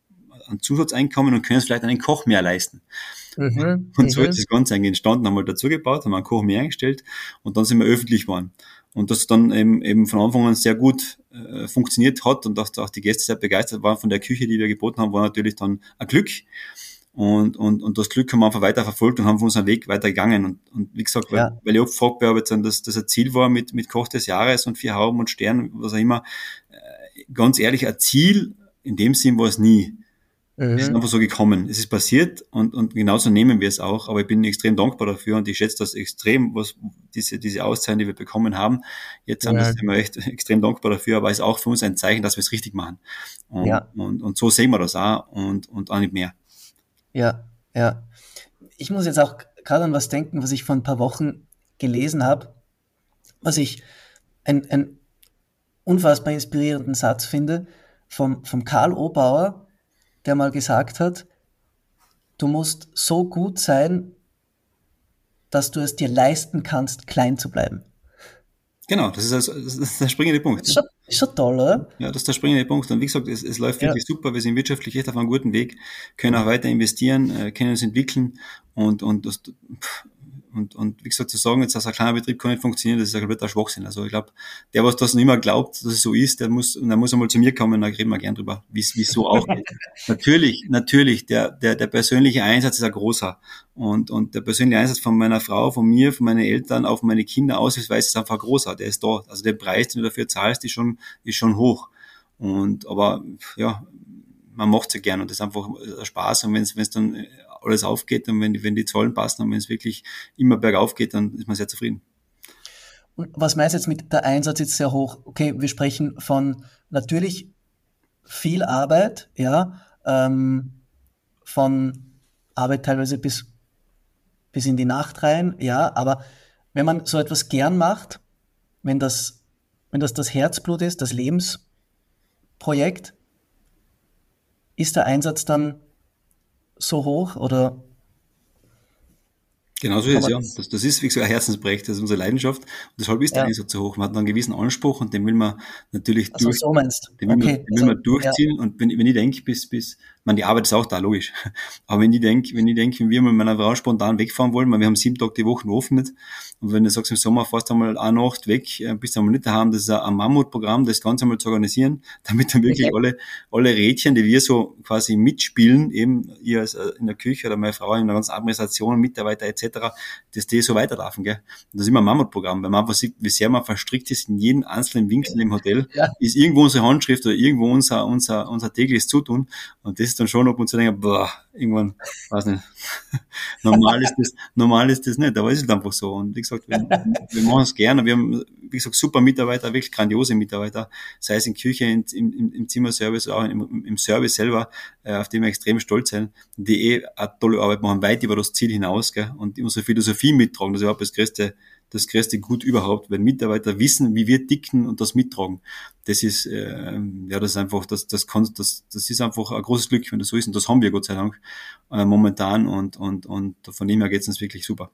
ein Zusatzeinkommen und können es vielleicht einen Koch mehr leisten. Und so ist das Ganze eigentlich entstanden, haben wir dazu gebaut, haben einen Koch mehr eingestellt und dann sind wir öffentlich geworden. Und das dann eben von Anfang an sehr gut funktioniert hat und auch die Gäste sehr begeistert waren von der Küche, die wir geboten haben, war natürlich dann ein Glück. Und das Glück haben wir einfach weiter verfolgt und haben von unserem Weg weitergegangen. Und wie gesagt, weil ich oft gefragt habe, ob jetzt das ein Ziel war mit Koch des Jahres und 4 Hauben und Sternen, was auch immer. Ganz ehrlich, ein Ziel in dem Sinn war es nie. Es ist einfach so gekommen. Es ist passiert und genauso nehmen wir es auch. Aber ich bin extrem dankbar dafür und ich schätze das extrem, was diese Auszeichnung, die wir bekommen haben. Jetzt sind wir echt extrem dankbar dafür, aber es ist auch für uns ein Zeichen, dass wir es richtig machen. Und so sehen wir das auch und auch nicht mehr. Ja. Ich muss jetzt auch gerade an was denken, was ich vor ein paar Wochen gelesen habe, was ich einen unfassbar inspirierenden Satz finde, vom Karl Obauer, der mal gesagt hat, du musst so gut sein, dass du es dir leisten kannst, klein zu bleiben. Genau, das ist der springende Punkt. Ist schon toll, oder? Ja, das ist der springende Punkt. Und wie gesagt, es läuft wirklich super. Wir sind wirtschaftlich echt auf einem guten Weg, können auch weiter investieren, können uns entwickeln und wie gesagt, zu sagen, jetzt, dass ein kleiner Betrieb kann nicht funktionieren, das ist ein kompletter Schwachsinn. Also ich glaube, der, was das noch immer glaubt, dass es so ist, der muss einmal zu mir kommen, da reden wir gern drüber, wie es so auch geht. Natürlich, der persönliche Einsatz ist ein großer. Und der persönliche Einsatz von meiner Frau, von mir, von meinen Eltern, auch von meinen Kindern ausnahmsweise ist einfach großer. Der ist da. Also der Preis, den du dafür zahlst, ist schon hoch. Aber ja, man macht es ja gern und das ist einfach Spaß. Und wenn es dann alles aufgeht und wenn die Zahlen passen und wenn es wirklich immer bergauf geht, dann ist man sehr zufrieden. Und was meinst du jetzt mit der Einsatz ist sehr hoch? Okay, wir sprechen von natürlich viel Arbeit, von Arbeit teilweise bis in die Nacht rein, aber wenn man so etwas gern macht, wenn das Herzblut ist, das Lebensprojekt, ist der Einsatz dann so hoch oder? Genau so ist es, ja. Das ist, wie gesagt, ein Herzensprojekt, das ist unsere Leidenschaft. Und deshalb ist der Einsatz so hoch. Man hat einen gewissen Anspruch und den will man natürlich durchziehen. Und wenn ich denke, die Arbeit ist auch da, logisch. Aber wenn ich denke, wenn wir mit meiner Frau spontan wegfahren wollen, weil wir haben 7 Tage die Woche offen nicht. Und wenn du sagst, im Sommer fährst du einmal eine Nacht weg, bist du einmal nicht daheim, das ist ein Mammutprogramm, das Ganze einmal zu organisieren, damit dann wirklich alle Rädchen, die wir so quasi mitspielen, eben ihr in der Küche oder meine Frau in der ganzen Administration, Mitarbeiter etc., dass die so weiterlaufen, gell. Und das ist immer ein Mammutprogramm, weil man einfach sieht, wie sehr man verstrickt ist in jeden einzelnen Winkel im Hotel, ist irgendwo unsere Handschrift oder irgendwo unser tägliches Zutun. Und das ist dann schon ab und zu denken, irgendwann, weiß nicht, normal ist das nicht, aber es ist einfach so. Und wie gesagt, wir machen es gerne. Wir haben, wie gesagt, super Mitarbeiter, wirklich grandiose Mitarbeiter, sei es in Küche, im Zimmerservice, auch im Service selber, auf den wir extrem stolz sind, die eine tolle Arbeit machen, weit über das Ziel hinaus, gell, und unsere Philosophie mittragen. Das ist überhaupt das größte Gut überhaupt, wenn Mitarbeiter wissen, wie wir ticken und das mittragen. Das ist, das ist einfach, das ist einfach ein großes Glück, wenn das so ist. Und das haben wir Gott sei Dank momentan und von dem her geht es uns wirklich super.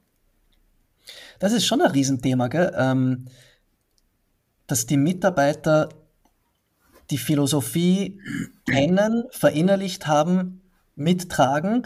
Das ist schon ein Riesenthema, gell? Dass die Mitarbeiter die Philosophie kennen, verinnerlicht haben, mittragen.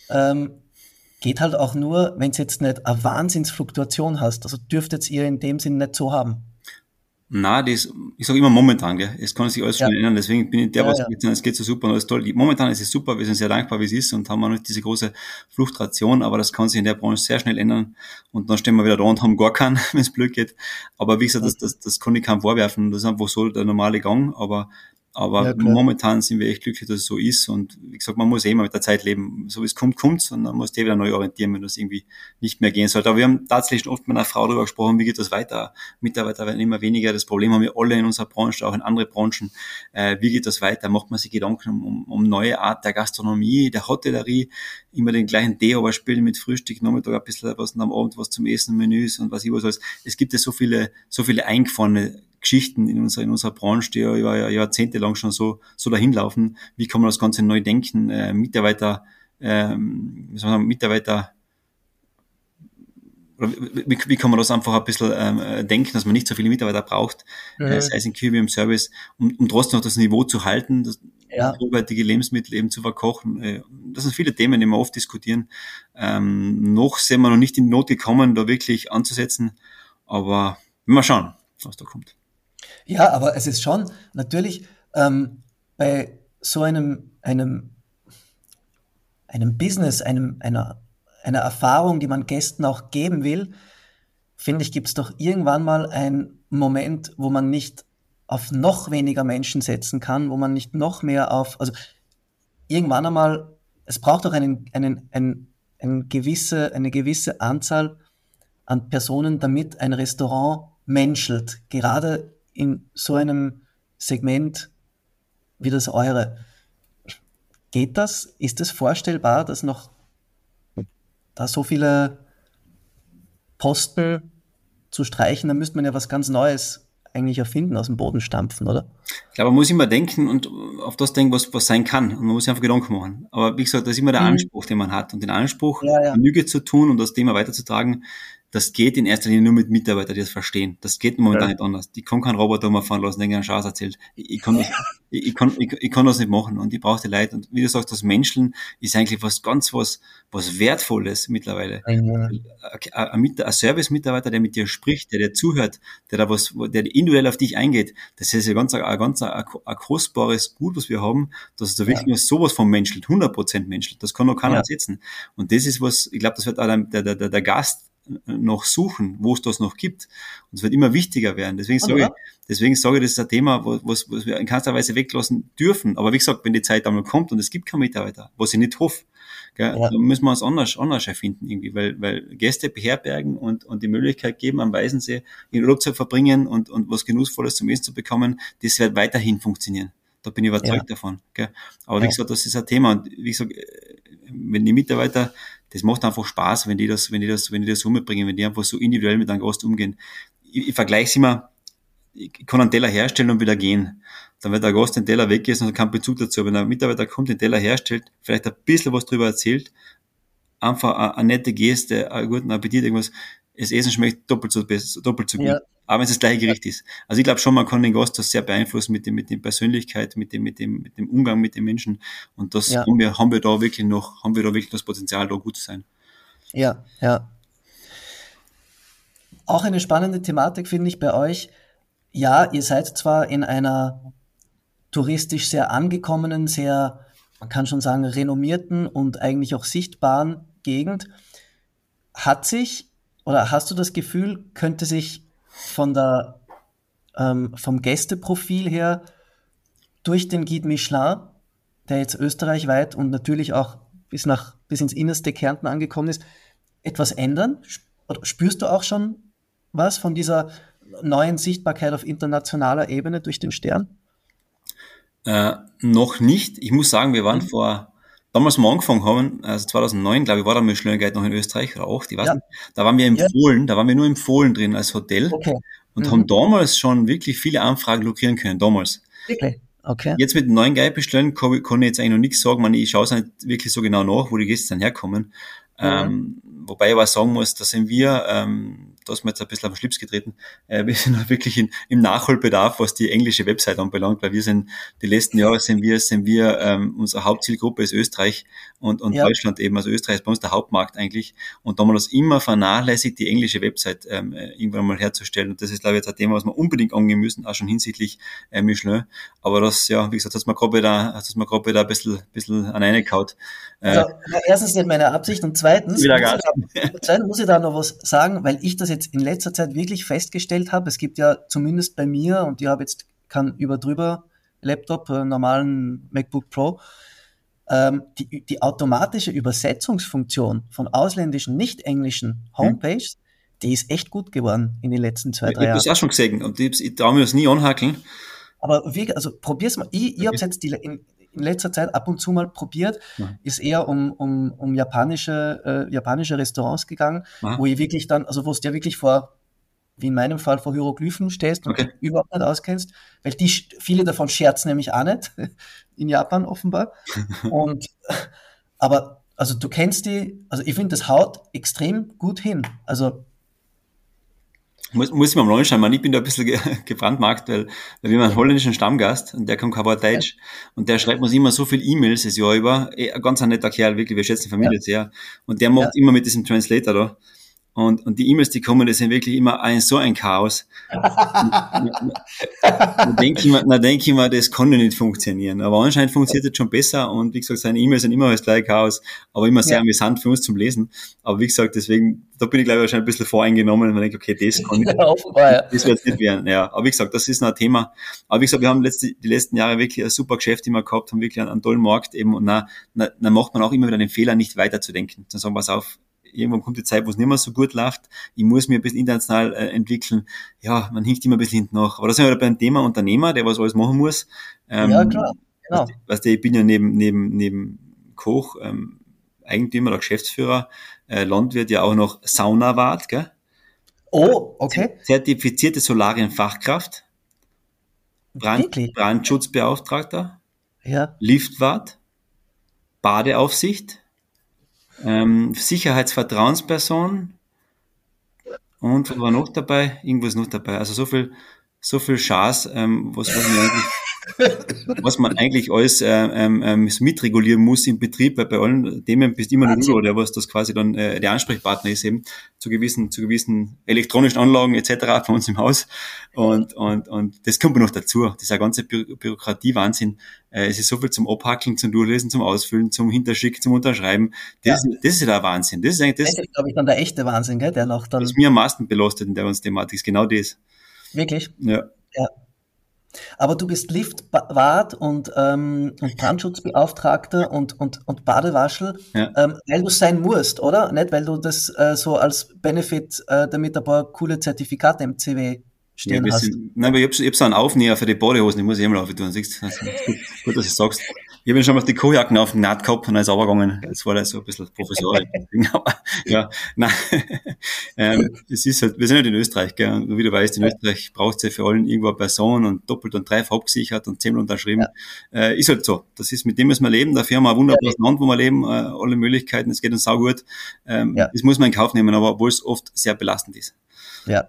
Geht halt auch nur, wenn es jetzt nicht eine Wahnsinnsfluktuation hast. Also dürftet ihr in dem Sinn nicht so haben. Na, ich sage immer momentan, gell. Es kann sich alles schnell ändern, deswegen bin ich es geht so super und alles toll. Momentan ist es super, wir sind sehr dankbar, wie es ist und haben auch nicht diese große Fluchtration, aber das kann sich in der Branche sehr schnell ändern und dann stehen wir wieder da und haben gar keinen, wenn es blöd geht. Aber wie gesagt, das kann ich keinem vorwerfen, das ist einfach so der normale Gang, aber momentan sind wir echt glücklich, dass es so ist und wie gesagt, man muss immer mit der Zeit leben. So wie es kommt, kommt's und dann muss der wieder neu orientieren, wenn das irgendwie nicht mehr gehen sollte. Aber wir haben tatsächlich oft mit einer Frau darüber gesprochen, wie geht das weiter? Mitarbeiter werden immer weniger. Das Problem haben wir alle in unserer Branche, auch in anderen Branchen. Wie geht das weiter? Macht man sich Gedanken um neue Art der Gastronomie, der Hotellerie, immer den gleichen Deo spielen mit Frühstück, Nachmittag ein bisschen was und am Abend was zum Essen, Menüs und was ich was alles. Es gibt ja so viele eingefahrene Geschichten in unserer Branche, die ja jahrzehntelang schon so dahinlaufen. Wie kann man das Ganze neu denken? Mitarbeiter, oder wie kann man das einfach ein bisschen denken, dass man nicht so viele Mitarbeiter braucht, sei es in Küche, im Service, um trotzdem noch das Niveau zu halten. hochwertige Lebensmittel eben zu verkochen. Das sind viele Themen, die wir oft diskutieren. Noch sind wir noch nicht in die Not gekommen, da wirklich anzusetzen, aber mal schauen, was da kommt. Ja, aber es ist schon natürlich bei so einem Business, einer Erfahrung, die man Gästen auch geben will, finde ich, gibt es doch irgendwann mal einen Moment, wo man nicht auf noch weniger Menschen setzen kann, wo man nicht noch mehr also irgendwann einmal, es braucht doch eine gewisse Anzahl an Personen, damit ein Restaurant menschelt, gerade in so einem Segment wie das eure. Geht das? Ist es vorstellbar, dass noch da so viele Posten zu streichen? Da müsste man ja was ganz Neues eigentlich erfinden, aus dem Boden stampfen, oder? Ich glaube, man muss immer denken und auf das denken, was sein kann. Und man muss sich einfach Gedanken machen. Aber wie gesagt, das ist immer der Anspruch, den man hat. Und den Anspruch, Genüge zu tun und das Thema weiterzutragen, das geht in erster Linie nur mit Mitarbeitern, die das verstehen. Das geht momentan nicht anders. Ich kann keinen Roboter mal fahren lassen, der einen Schatz erzählt. Ich kann das nicht machen und ich brauche die Leute. Und wie du sagst, das Menscheln ist eigentlich was Wertvolles mittlerweile. Ein Service-Mitarbeiter, der mit dir spricht, der dir zuhört, der individuell auf dich eingeht, das ist ja ein kostbares Gut, was wir haben, dass es da wirklich nur sowas von menschelt, 100% menschelt. Das kann noch keiner ersetzen. Und das ist was, ich glaube, das wird auch der Gast noch suchen, wo es das noch gibt. Und es wird immer wichtiger werden. Deswegen sage ich, das ist ein Thema, was wir in keinster Weise weglassen dürfen. Aber wie gesagt, wenn die Zeit einmal kommt und es gibt keine Mitarbeiter, was ich nicht hoffe, dann müssen wir es anders erfinden irgendwie, weil Gäste beherbergen und die Möglichkeit geben, am Weißensee in Urlaub zu verbringen und was Genussvolles zum Essen zu bekommen, das wird weiterhin funktionieren. Da bin ich überzeugt davon. Gell? Aber wie gesagt, das ist ein Thema. Und wie gesagt, wenn die Mitarbeiter, das macht einfach Spaß, wenn die das so mitbringen, wenn die einfach so individuell mit einem Gast umgehen. Ich vergleiche es immer, ich kann einen Teller herstellen und wieder gehen. Dann wird der Gast den Teller weggessen und keinen Bezug dazu. Wenn ein Mitarbeiter kommt, den Teller herstellt, vielleicht ein bisschen was drüber erzählt, einfach eine nette Geste, einen guten Appetit, irgendwas, das Essen schmeckt doppelt so gut. Ja. Aber wenn es das gleiche Gericht ist. Also ich glaube schon, man kann den Gast das sehr beeinflussen mit dem Persönlichkeit, mit dem Umgang mit den Menschen. Und das haben wir da wirklich das Potenzial, da gut zu sein. Ja. Auch eine spannende Thematik finde ich bei euch. Ja, ihr seid zwar in einer touristisch sehr angekommenen, sehr, man kann schon sagen, renommierten und eigentlich auch sichtbaren Gegend. Hast du das Gefühl, könnte sich vom Gästeprofil her durch den Guide Michelin, der jetzt österreichweit und natürlich auch bis ins innerste Kärnten angekommen ist, etwas ändern? Oder spürst du auch schon was von dieser neuen Sichtbarkeit auf internationaler Ebene durch den Stern? Noch nicht. Ich muss sagen, wir waren damals wir angefangen haben, also 2009, glaube ich, war der Michelin Guide noch in Österreich oder 8, ich weiß nicht. Da waren wir im Fohlen, da waren wir nur im Fohlen drin als Hotel und haben damals schon wirklich viele Anfragen lukrieren können, damals. Wirklich? Okay. Jetzt mit dem neuen Guide bestellen kann ich jetzt eigentlich noch nichts sagen, ich schaue es nicht wirklich so genau nach, wo die Gäste dann herkommen. Wobei ich aber sagen muss, da sind wir, da ist mir jetzt ein bisschen auf den Schlips getreten, wir sind halt wirklich im Nachholbedarf, was die englische Website anbelangt, weil die letzten Jahre sind wir unsere Hauptzielgruppe ist Österreich und Deutschland eben, also Österreich ist bei uns der Hauptmarkt eigentlich und da haben wir das immer vernachlässigt, die englische Website irgendwann mal herzustellen und das ist, glaube ich, jetzt ein Thema, was wir unbedingt angehen müssen, auch schon hinsichtlich Michelin, aber das, wie gesagt, hat's mir gerade wieder ein bisschen an eine gehauen. Also, erstens nicht meine Absicht und zweitens muss ich da noch was sagen, weil ich das jetzt in letzter Zeit wirklich festgestellt habe. Es gibt ja zumindest bei mir, und ich habe jetzt keinen drüber Laptop, normalen MacBook Pro, die automatische Übersetzungsfunktion von ausländischen, nicht englischen Homepages, die ist echt gut geworden in den letzten 2-3 Jahren. Ich habe das auch schon gesehen und ich traue mir das nie anhackeln. Aber probier's mal. Ich habe es jetzt in letzter Zeit ab und zu mal probiert, ist eher um japanische Restaurants gegangen, wo ich wirklich dann, also wo es dir wirklich wie in meinem Fall, vor Hieroglyphen stehst und überhaupt nicht auskennst, weil viele davon scherzen nämlich auch nicht, in Japan offenbar. Aber du kennst also ich finde, das haut extrem gut hin. Also Muss ich mal anschauen, ich bin da ein bisschen gebrandmarkt, weil wir haben einen holländischen Stammgast und der kann kein Wort Deutsch und der schreibt uns immer so viel E-Mails das Jahr über, ein ganz netter Kerl, wirklich, wir schätzen die Familie sehr und der macht immer mit diesem Translator da und die E-Mails, die kommen, das sind wirklich immer so ein Chaos. Dann denke ich mir, das kann ja nicht funktionieren. Aber anscheinend funktioniert es schon besser und wie gesagt, seine E-Mails sind immer das gleiche Chaos, aber immer sehr amüsant für uns zum Lesen. Aber wie gesagt, deswegen, da bin ich glaube ich wahrscheinlich ein bisschen voreingenommen und man denkt, okay, das kann nicht, das wird nicht werden. Ja, aber wie gesagt, das ist noch ein Thema. Aber wie gesagt, wir haben die letzten Jahre wirklich ein super Geschäft immer gehabt, haben wirklich einen tollen Markt eben und dann macht man auch immer wieder den Fehler, nicht weiterzudenken. Dann sagen wir, pass auf, irgendwann kommt die Zeit, wo es nicht mehr so gut läuft. Ich muss mich ein bisschen international entwickeln. Ja, man hinkt immer ein bisschen hinten nach. Aber da sind wir beim Thema Unternehmer, der was alles machen muss. Ja, klar. Genau. Ich bin ja neben Koch, Eigentümer oder Geschäftsführer, Landwirt ja auch noch Saunawart, gell? Oh, okay. Zertifizierte Solarienfachkraft. Wirklich? Brandschutzbeauftragter. Ja. Liftwart. Badeaufsicht. Sicherheitsvertrauensperson und was war noch dabei? Irgendwas noch dabei. Also so viel Schaß, was man eigentlich alles mitregulieren muss im Betrieb, weil bei allen Themen bist immer nur du, der was das quasi dann der Ansprechpartner ist eben zu gewissen elektronischen Anlagen etc. bei uns im Haus und das kommt noch dazu, dieser ganze Bürokratie-Wahnsinn. Es ist so viel zum Abhackeln, zum Durchlesen, zum Ausfüllen, zum Hinterschicken, zum Unterschreiben. Das ist ja der Wahnsinn. Das ist eigentlich das ist, glaube ich, dann der echte Wahnsinn, gell? Der noch dann. Was mir am meisten belastet in der ganzen Thematik ist genau das. Wirklich? Ja. Aber du bist Liftwart und Brandschutzbeauftragter und Badewaschel, weil du sein musst, oder? Nicht, weil du das so als Benefit damit ein paar coole Zertifikate im CW stehen hast. Nein, aber ich hab so einen Aufnäher für die Badehosen, die muss ich immer auf tun. Siehst du? Gut, dass du sagst. Ich habe schon mal die Kojacken aufgenäht gehabt und dann ist es runtergegangen. Das war so ein bisschen professorisch. Ja, nein. Es ist halt, wir sind halt in Österreich, gell? Und wie du weißt, in Österreich braucht es ja für allen irgendwo eine Person und doppelt und dreifach abgesichert und 10 unterschrieben. Ist halt so. Das ist, mit dem müssen wir leben. Dafür haben wir ein wunderbares Land, wo wir leben, alle Möglichkeiten. Es geht uns saugut. Das muss man in Kauf nehmen, aber obwohl es oft sehr belastend ist. Ja.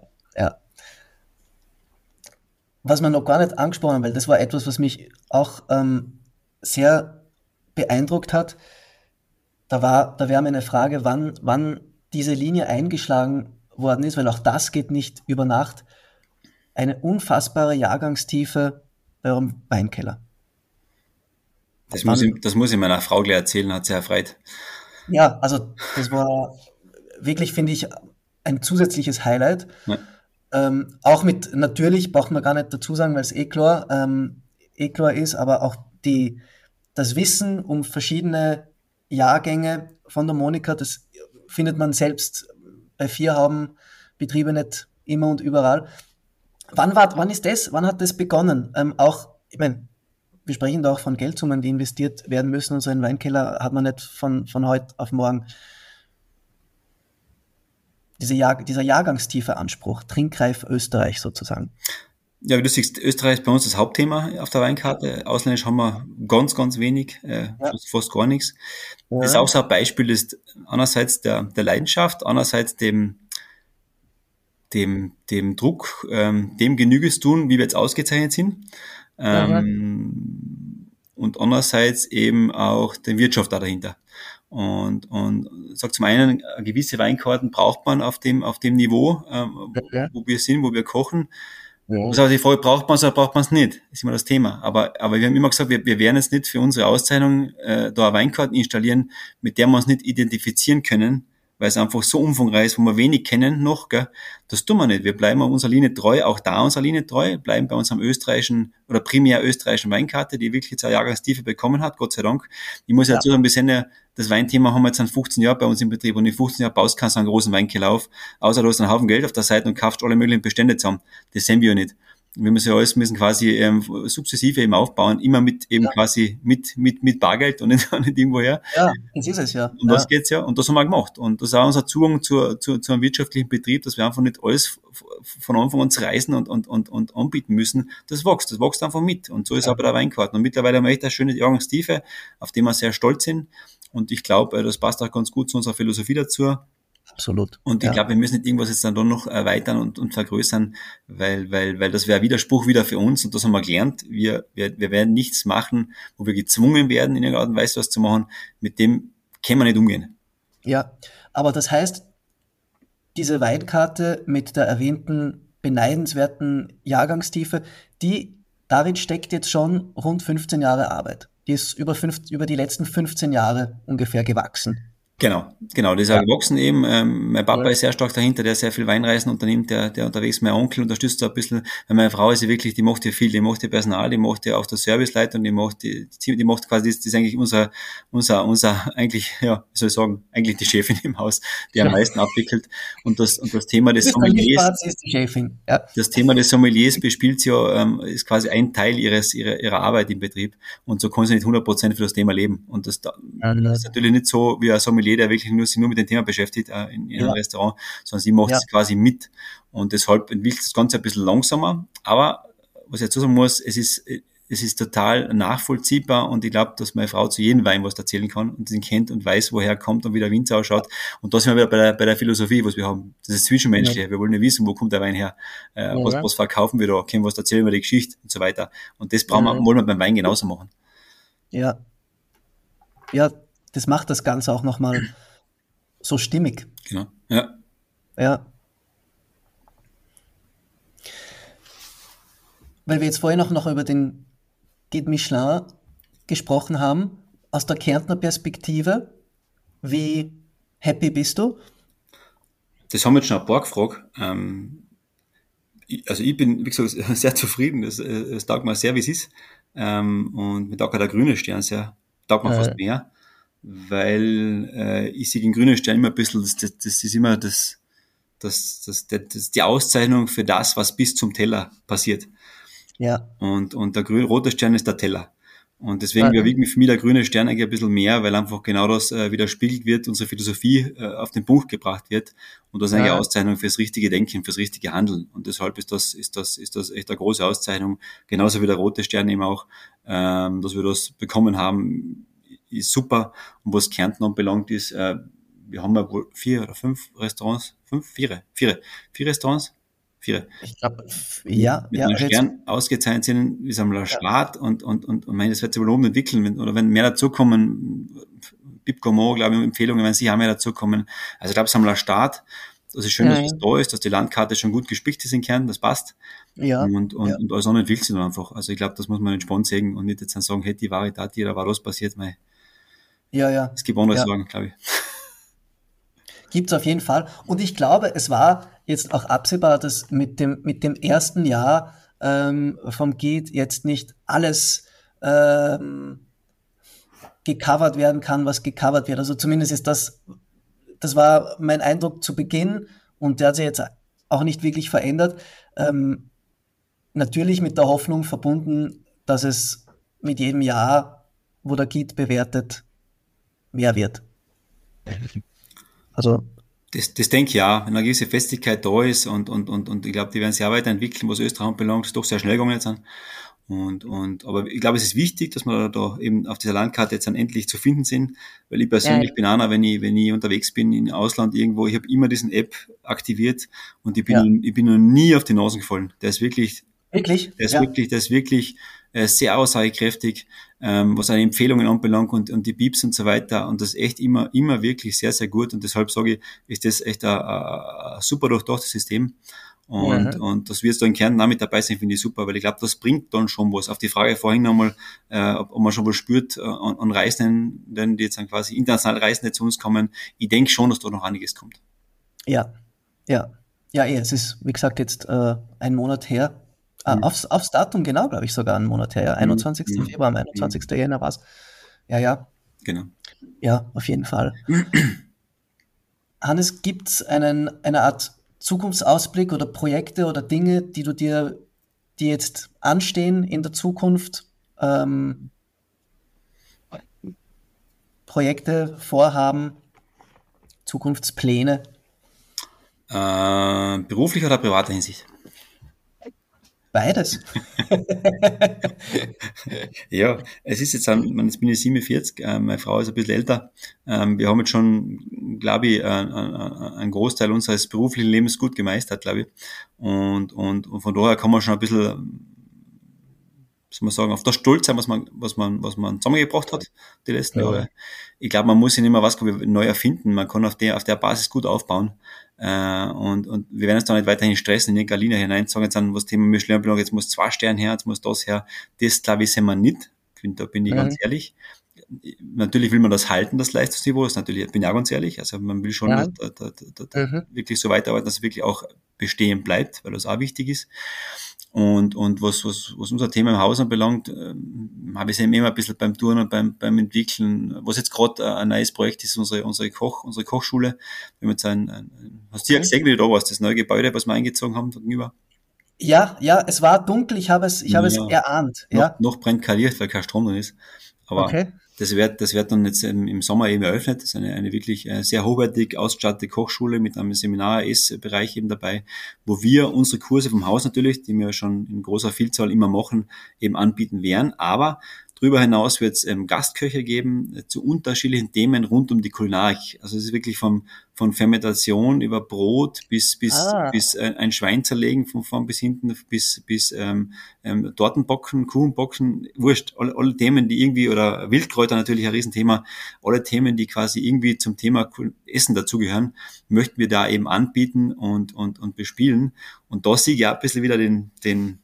Was wir noch gar nicht angesprochen haben, weil das war etwas, was mich auch sehr beeindruckt hat. Da wäre meine Frage, wann diese Linie eingeschlagen worden ist, weil auch das geht nicht über Nacht. Eine unfassbare Jahrgangstiefe bei eurem Weinkeller. Das muss ich meiner Frau gleich erzählen, hat sie erfreut. Ja, also das war wirklich, finde ich, ein zusätzliches Highlight. Ja. Auch mit, natürlich braucht man gar nicht dazu sagen, weil es klar ist, aber auch das Wissen um verschiedene Jahrgänge von der Monika, das findet man selbst bei Vierhaubenbetriebe nicht immer und überall. Wann hat das begonnen? Auch, ich meine, wir sprechen da auch von Geldsummen, die investiert werden müssen und so einen Weinkeller hat man nicht von heute auf morgen. Dieser jahrgangstiefe Anspruch, trinkreif Österreich sozusagen. Ja, wie du siehst, Österreich ist bei uns das Hauptthema auf der Weinkarte. Ausländisch haben wir ganz, ganz wenig, fast gar nichts. Ja. Das ist auch so ein Beispiel, das einerseits der Leidenschaft, andererseits dem Druck, dem Genüge tun, wie wir jetzt ausgezeichnet sind. Und andererseits eben auch die Wirtschaft da dahinter. Und sagt zum einen, gewisse Weinkarten braucht man auf dem Niveau, wo wir sind, wo wir kochen. Ja. Das ist aber die Frage, braucht man es oder braucht man es nicht? Das ist immer das Thema. Aber wir haben immer gesagt, wir werden jetzt nicht für unsere Auszeichnung da eine Weinkarte installieren, mit der wir uns nicht identifizieren können, weil es einfach so umfangreich ist, wo wir wenig kennen noch, gell? Das tun wir nicht. Wir bleiben unserer Linie treu, auch da unserer Linie treu, bleiben bei unserem österreichischen oder primär österreichischen Weinkarte, die wirklich jetzt eine Jahrgangstiefe bekommen hat, Gott sei Dank. Ich muss ja dazu sagen, wir sind ja, das Weinthema haben wir jetzt seit 15 Jahren bei uns im Betrieb und in 15 Jahren baust du keinen großen Weinkeller auf, außer du hast einen Haufen Geld auf der Seite und kaufst alle möglichen Bestände zusammen. Das sehen wir ja nicht. Wir müssen quasi sukzessive eben aufbauen, immer mit eben quasi mit Bargeld und nicht irgendwoher. Ja, das ist es ja. Und das geht's ja, und das haben wir gemacht. Und das ist auch unser Zugang zu einem wirtschaftlichen Betrieb, dass wir einfach nicht alles von Anfang an zerreißen und anbieten müssen. Das wächst einfach mit. Und so ist auch bei der Weinkarte. Und mittlerweile haben wir echt eine schöne Jahrgangstiefe, auf die wir sehr stolz sind. Und ich glaube, das passt auch ganz gut zu unserer Philosophie dazu. Absolut. Und ich glaube, wir müssen nicht irgendwas jetzt dann doch noch erweitern und vergrößern, weil das wäre ein Widerspruch wieder für uns und das haben wir gelernt. Wir werden nichts machen, wo wir gezwungen werden, in irgendeiner Art und Weise was zu machen. Mit dem können wir nicht umgehen. Ja, aber das heißt, diese Weinkarte mit der erwähnten beneidenswerten Jahrgangstiefe, darin steckt jetzt schon rund 15 Jahre Arbeit. Die ist über die letzten 15 Jahre ungefähr gewachsen. Genau, das ist auch gewachsen eben. Mein Papa ist sehr stark dahinter, der sehr viel Weinreisen unternimmt, der unterwegs ist. Mein Onkel unterstützt so ein bisschen, weil meine Frau ist ja wirklich, die macht ja viel, die macht ja Personal, die macht ja auch der Serviceleitung, die macht quasi, das ist eigentlich unser, eigentlich, ja, wie soll ich sagen, eigentlich die Chefin im Haus, die am meisten abwickelt. Und das Thema des Sommeliers, ist die Chefin, ja. Das Thema des Sommeliers bespielt sie ja, ist quasi ein Teil ihrer Arbeit im Betrieb. Und so kann sie nicht 100% für das Thema leben. Und das ist natürlich nicht so wie ein Sommelier, der wirklich sich nur mit dem Thema beschäftigt in einem Restaurant, sondern sie macht es quasi mit. Und deshalb entwickelt das Ganze ein bisschen langsamer. Aber was ich dazu sagen muss, es ist total nachvollziehbar und ich glaube, dass meine Frau zu jedem Wein was erzählen kann und den kennt und weiß, woher er kommt und wie der Winzer ausschaut. Und da sind wir wieder bei der Philosophie, was wir haben. Das ist Zwischenmenschliche. Wir wollen ja wissen, wo kommt der Wein her, was verkaufen wir da, können wir was erzählen über die Geschichte und so weiter. Und das wollen wir beim Wein genauso machen. Ja. Ja, das macht das Ganze auch nochmal so stimmig. Genau, ja. Ja. Weil wir jetzt vorhin auch noch über den Guide Michelin gesprochen haben, aus der Kärntner Perspektive, wie happy bist du? Das haben wir jetzt schon ein paar gefragt. Also ich bin, wie gesagt, sehr zufrieden. Es taugt mir sehr, wie es ist. Und mir taugt auch der grüne Stern sehr, taugt mir fast mehr. Weil ich sehe den grünen Stern immer ein bisschen, das ist immer die Auszeichnung für das, was bis zum Teller passiert. Ja. Und der rote Stern ist der Teller. Und deswegen wiegt für mich der grüne Stern eigentlich ein bisschen mehr, weil einfach genau das widerspiegelt wird, unsere Philosophie auf den Punkt gebracht wird. Und das ist eine Auszeichnung fürs richtige Denken, fürs richtige Handeln. Und deshalb ist das echt eine große Auszeichnung. Genauso wie der rote Stern eben auch, dass wir das bekommen haben, ist super. Und was Kärnten anbelangt ist, wir haben ja wohl 4 oder 5 Restaurants, 4 Restaurants, 4. Ich glaube, ja. Mit einem Stern ausgezeichnet sind, wie am La Start und meine, das wird sich wohl oben entwickeln, oder wenn mehr dazukommen, Bib Gourmand, glaube ich, Empfehlungen, wenn sie auch mehr dazukommen. Also ich glaube, es am La Start, das ist schön, dass es da ist, dass die Landkarte schon gut gespickt ist in Kärnten, das passt. Ja. Und alles andere entwickelt sich dann einfach. Also ich glaube, das muss man entspannt sehen und nicht jetzt dann sagen, hey, die Varietati, da war das passiert, mei. Ja. Es gibt andere Sorgen, glaube ich. Gibt's auf jeden Fall. Und ich glaube, es war jetzt auch absehbar, dass mit dem ersten Jahr vom Guide jetzt nicht alles gecovert werden kann, was gecovert wird. Also zumindest ist das war mein Eindruck zu Beginn und der hat sich jetzt auch nicht wirklich verändert. Natürlich mit der Hoffnung verbunden, dass es mit jedem Jahr, wo der Guide bewertet, mehr wird. Also Das denke ich ja, wenn eine gewisse Festigkeit da ist und ich glaube, die werden sich auch weiterentwickeln, was Österreich anbelangt, ist doch sehr schnell gegangen jetzt an. Aber ich glaube, es ist wichtig, dass wir da eben auf dieser Landkarte jetzt dann endlich zu finden sind, weil ich persönlich bin einer, wenn ich unterwegs bin im Ausland irgendwo, ich habe immer diesen App aktiviert und ich bin noch nie auf die Nasen gefallen. Der ist wirklich sehr aussagekräftig, was eine Empfehlungen anbelangt und die Beeps und so weiter. Und das ist echt immer wirklich sehr, sehr gut. Und deshalb sage ich, ist das echt ein super durchdachtes System. Und dass wir jetzt da in Kärnten auch mit dabei sind, finde ich super, weil ich glaube, das bringt dann schon was. Auf die Frage vorhin nochmal, ob man schon was spürt an Reisenden, die jetzt dann quasi international Reisende zu uns kommen. Ich denke schon, dass da noch einiges kommt. Ja, es ist, wie gesagt, jetzt ein Monat her. Aufs Datum genau, glaube ich, sogar einen Monat her. 21. Februar, am 21. Jänner war es. Ja. Genau. Ja, auf jeden Fall. Hannes, gibt es eine Art Zukunftsausblick oder Projekte oder Dinge, die jetzt anstehen in der Zukunft? Projekte, Vorhaben, Zukunftspläne? Beruflicher oder privater Hinsicht? Beides. Ja, es ist jetzt, jetzt bin ich 47, meine Frau ist ein bisschen älter. Wir haben jetzt schon, glaube ich, einen Großteil unseres beruflichen Lebens gut gemeistert, glaube ich. Und von daher kann man schon ein bisschen, soll man sagen, auf das stolz sein, was man zusammengebracht hat, die letzten Jahre. Ich glaube, man muss sich nicht mehr was neu erfinden. Man kann auf der Basis gut aufbauen. Und wir werden uns da nicht weiterhin stressen, in irgendeine Linie hinein, sagen jetzt an, was Thema Michelin-Belag, jetzt muss 2 Sterne her, jetzt muss das her. Das, glaube ich, sind wir nicht. Da bin ich ganz ehrlich. Natürlich will man das halten, das Leistungsniveau. Das natürlich, bin ich auch ganz ehrlich. Also man will schon wirklich so weiterarbeiten, dass es wirklich auch bestehen bleibt, weil das auch wichtig ist. Und was unser Thema im Haus anbelangt, habe ich es eben immer ein bisschen beim Touren und beim Entwickeln. Was jetzt gerade ein neues Projekt ist, unsere Kochschule. Wir haben jetzt hast du ja gesehen, wie du da warst, das neue Gebäude, was wir eingezogen haben gegenüber? Ja, es war dunkel, ich habe es erahnt. Noch brennt kein Licht, weil kein Strom drin ist. Aber das wird dann jetzt im Sommer eben eröffnet. Das ist eine wirklich sehr hochwertig ausgestattete Kochschule mit einem Seminar-Essbereich eben dabei, wo wir unsere Kurse vom Haus natürlich, die wir schon in großer Vielzahl immer machen, eben anbieten werden. Aber darüber hinaus wird es Gastköche geben zu unterschiedlichen Themen rund um die Kulinarik. Also es ist wirklich von Fermentation über Brot bis ein Schwein zerlegen, von vorn bis hinten, bis Tortenbocken, Kuchenbocken, wurscht. Alle Themen, die irgendwie, oder Wildkräuter natürlich ein Riesenthema, alle Themen, die quasi irgendwie zum Thema Essen dazugehören, möchten wir da eben anbieten und bespielen. Und da sehe ich ja ein bisschen wieder den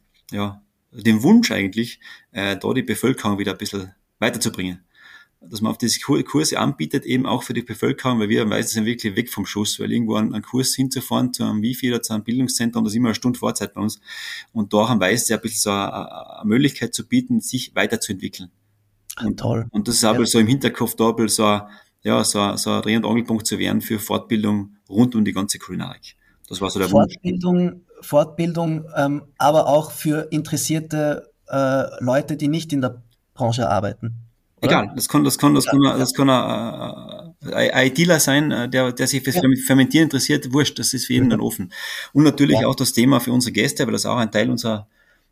Wunsch eigentlich, da die Bevölkerung wieder ein bisschen weiterzubringen. Dass man auf diese Kurse anbietet, eben auch für die Bevölkerung, weil wir meistens sind wirklich weg vom Schuss, weil irgendwo einen Kurs hinzufahren zu einem Wifi oder zu einem Bildungszentrum, das ist immer eine Stunde Vorzeit bei uns. Und da haben wir meistens ein bisschen so eine Möglichkeit zu bieten, sich weiterzuentwickeln. Toll. Und das ist auch so im Hinterkopf da ein bisschen so ein Dreh- und Angelpunkt zu werden für Fortbildung rund um die ganze Kulinarik. Das war so der Fortbildung, aber auch für interessierte Leute, die nicht in der Branche arbeiten. Oder? Egal, das kann ein ITler sein, der sich fürs Fermentieren interessiert, wurscht, das ist für jeden dann offen. Und natürlich auch das Thema für unsere Gäste, weil das auch ein Teil unserer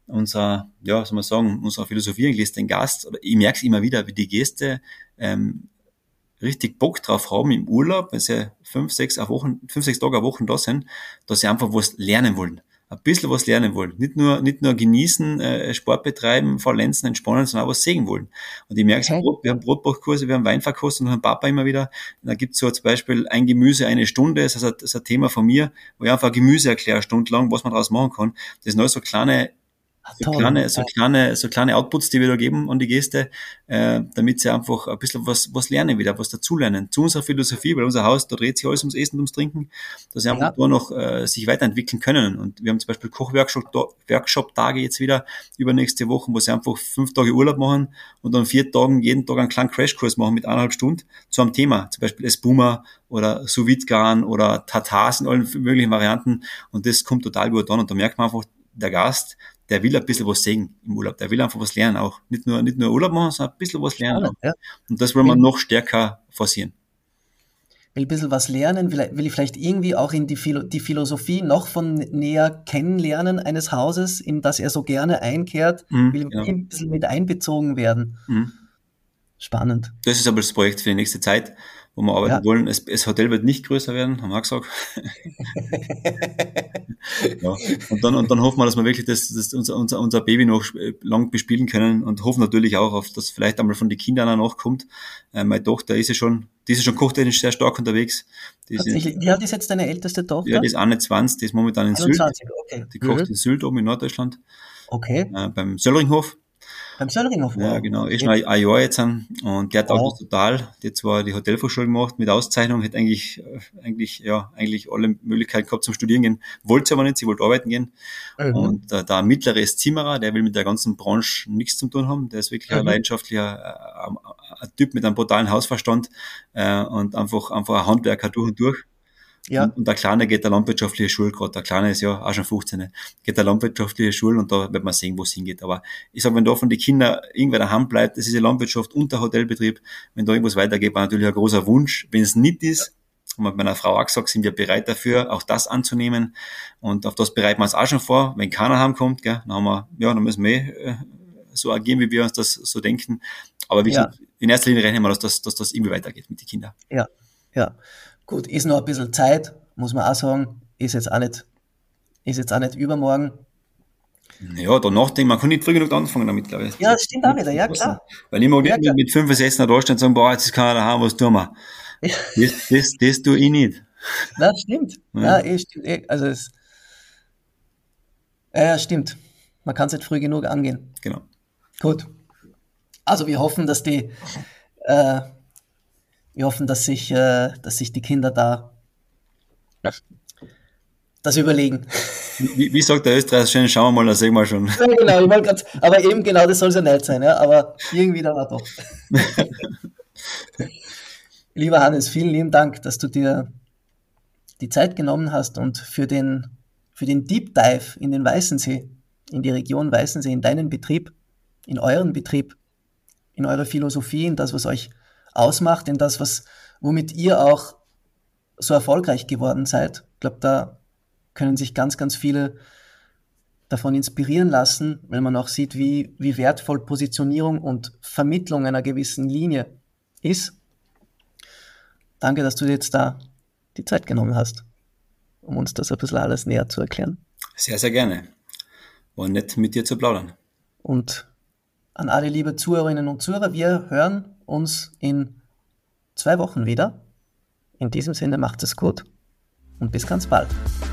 Philosophie eigentlich ist, den Gast, oder ich merke es immer wieder, wie die Gäste richtig Bock drauf haben im Urlaub, wenn sie 5, 6 Tage eine Woche da sind, dass sie einfach was lernen wollen. Ein bisschen was lernen wollen. Nicht nur genießen, Sport betreiben, verlenzen, entspannen, sondern auch was sehen wollen. Und ich merke, wir haben Brotbachkurse, wir haben Weinverkostung und haben Papa immer wieder. Und da gibt's so zum Beispiel ein Gemüse eine Stunde, das ist ein Thema von mir, wo ich einfach Gemüse erkläre, stundenlang, was man daraus machen kann. Das sind alles so kleine Outputs, die wir da geben an die Gäste, damit sie einfach ein bisschen was lernen wieder, was dazulernen. Zu unserer Philosophie, weil unser Haus, da dreht sich alles ums Essen, ums Trinken, dass sie einfach da noch sich weiterentwickeln können. Und wir haben zum Beispiel Kochworkshop-Tage jetzt wieder übernächste Woche, wo sie einfach 5 Tage Urlaub machen und dann 4 Tagen jeden Tag einen kleinen Crashkurs machen mit 1,5 Stunden zu einem Thema. Zum Beispiel Espuma oder Sous-Vide-Garen oder Tatars in allen möglichen Varianten. Und das kommt total gut an. Und da merkt man einfach, der Gast, der will ein bisschen was sehen im Urlaub. Der will einfach was lernen auch. Nicht nur Urlaub machen, sondern ein bisschen was lernen. Ja. Und das wollen wir noch stärker forcieren. Will ein bisschen was lernen, will ich vielleicht irgendwie auch in die Philosophie noch von näher kennenlernen eines Hauses, in das er so gerne einkehrt, will ein bisschen mit einbezogen werden. Spannend. Das ist aber das Projekt für die nächste Zeit, wo wir arbeiten wollen. Das Hotel wird nicht größer werden, haben wir auch gesagt. Und dann hoffen wir, dass wir wirklich unser Baby noch lang bespielen können und hoffen natürlich auch auf, dass vielleicht einmal von den Kindern auch nachkommt. Meine Tochter die ist ja schon kochtechnisch sehr stark unterwegs. Wie alt ist jetzt deine älteste Tochter? Ja, die ist 21, die ist momentan in Sylt. Okay. Die kocht in Sylt oben in Norddeutschland. Okay. Beim Söllringhof. Beim Söllringhof? Ja, genau. Ist schon ein Jahr jetzt an. Und der hat auch total, die hat zwar die Hotelfachschule gemacht mit Auszeichnung, hätte eigentlich alle Möglichkeiten gehabt zum Studieren gehen. Wollte sie aber nicht, sie wollte arbeiten gehen. Und der mittlere ist Zimmerer, der will mit der ganzen Branche nichts zu tun haben. Der ist wirklich ein leidenschaftlicher ein Typ mit einem brutalen Hausverstand und einfach ein Handwerker durch und durch. Ja. Und der Kleine geht der landwirtschaftliche Schule gerade. Der Kleine ist ja auch schon 15. Geht der landwirtschaftliche Schule und da wird man sehen, wo es hingeht. Aber ich sage, wenn da von den Kindern irgendwer daheim bleibt, das ist ja Landwirtschaft und der Hotelbetrieb, wenn da irgendwas weitergeht, war natürlich ein großer Wunsch. Wenn es nicht ist, haben wir mit meiner Frau auch gesagt, sind wir bereit dafür, auch das anzunehmen. Und auf das bereiten wir uns auch schon vor. Wenn keiner heimkommt, gell, dann müssen wir so agieren, wie wir uns das so denken. Aber wie gesagt, in erster Linie rechnen wir, dass das irgendwie weitergeht mit den Kindern. Ja. Gut, ist noch ein bisschen Zeit, muss man auch sagen. Ist jetzt auch nicht übermorgen. Ja, da nachdenken, man kann nicht früh genug anfangen damit, glaube ich. Ja, das stimmt auch wieder, ja klar. Weil ich mag nicht mit 5, 6 da stehen und sagen, boah, jetzt ist keiner daheim, was tun wir? Das tue ich nicht. Na, stimmt. Ja, stimmt. Also stimmt. Man kann es nicht früh genug angehen. Genau. Gut. Also wir hoffen, dass sich die Kinder da das überlegen. Wie sagt der Österreicher schön, schauen wir mal, das sehen wir schon. Ja, genau, ich wollte gerade, aber eben genau, das soll es ja nicht sein, ja, aber irgendwie dann auch doch. Lieber Hannes, vielen lieben Dank, dass du dir die Zeit genommen hast und für den Deep Dive in den Weißensee, in die Region Weißensee, in deinen Betrieb, in euren Betrieb, in eure Philosophie, in das, was euch ausmacht, in das, womit ihr auch so erfolgreich geworden seid. Ich glaube, da können sich ganz, ganz viele davon inspirieren lassen, wenn man auch sieht, wie wertvoll Positionierung und Vermittlung einer gewissen Linie ist. Danke, dass du dir jetzt da die Zeit genommen hast, um uns das ein bisschen alles näher zu erklären. Sehr, sehr gerne. War nett, mit dir zu plaudern. Und an alle liebe Zuhörerinnen und Zuhörer, wir hören uns in 2 Wochen wieder. In diesem Sinne, macht es gut und bis ganz bald.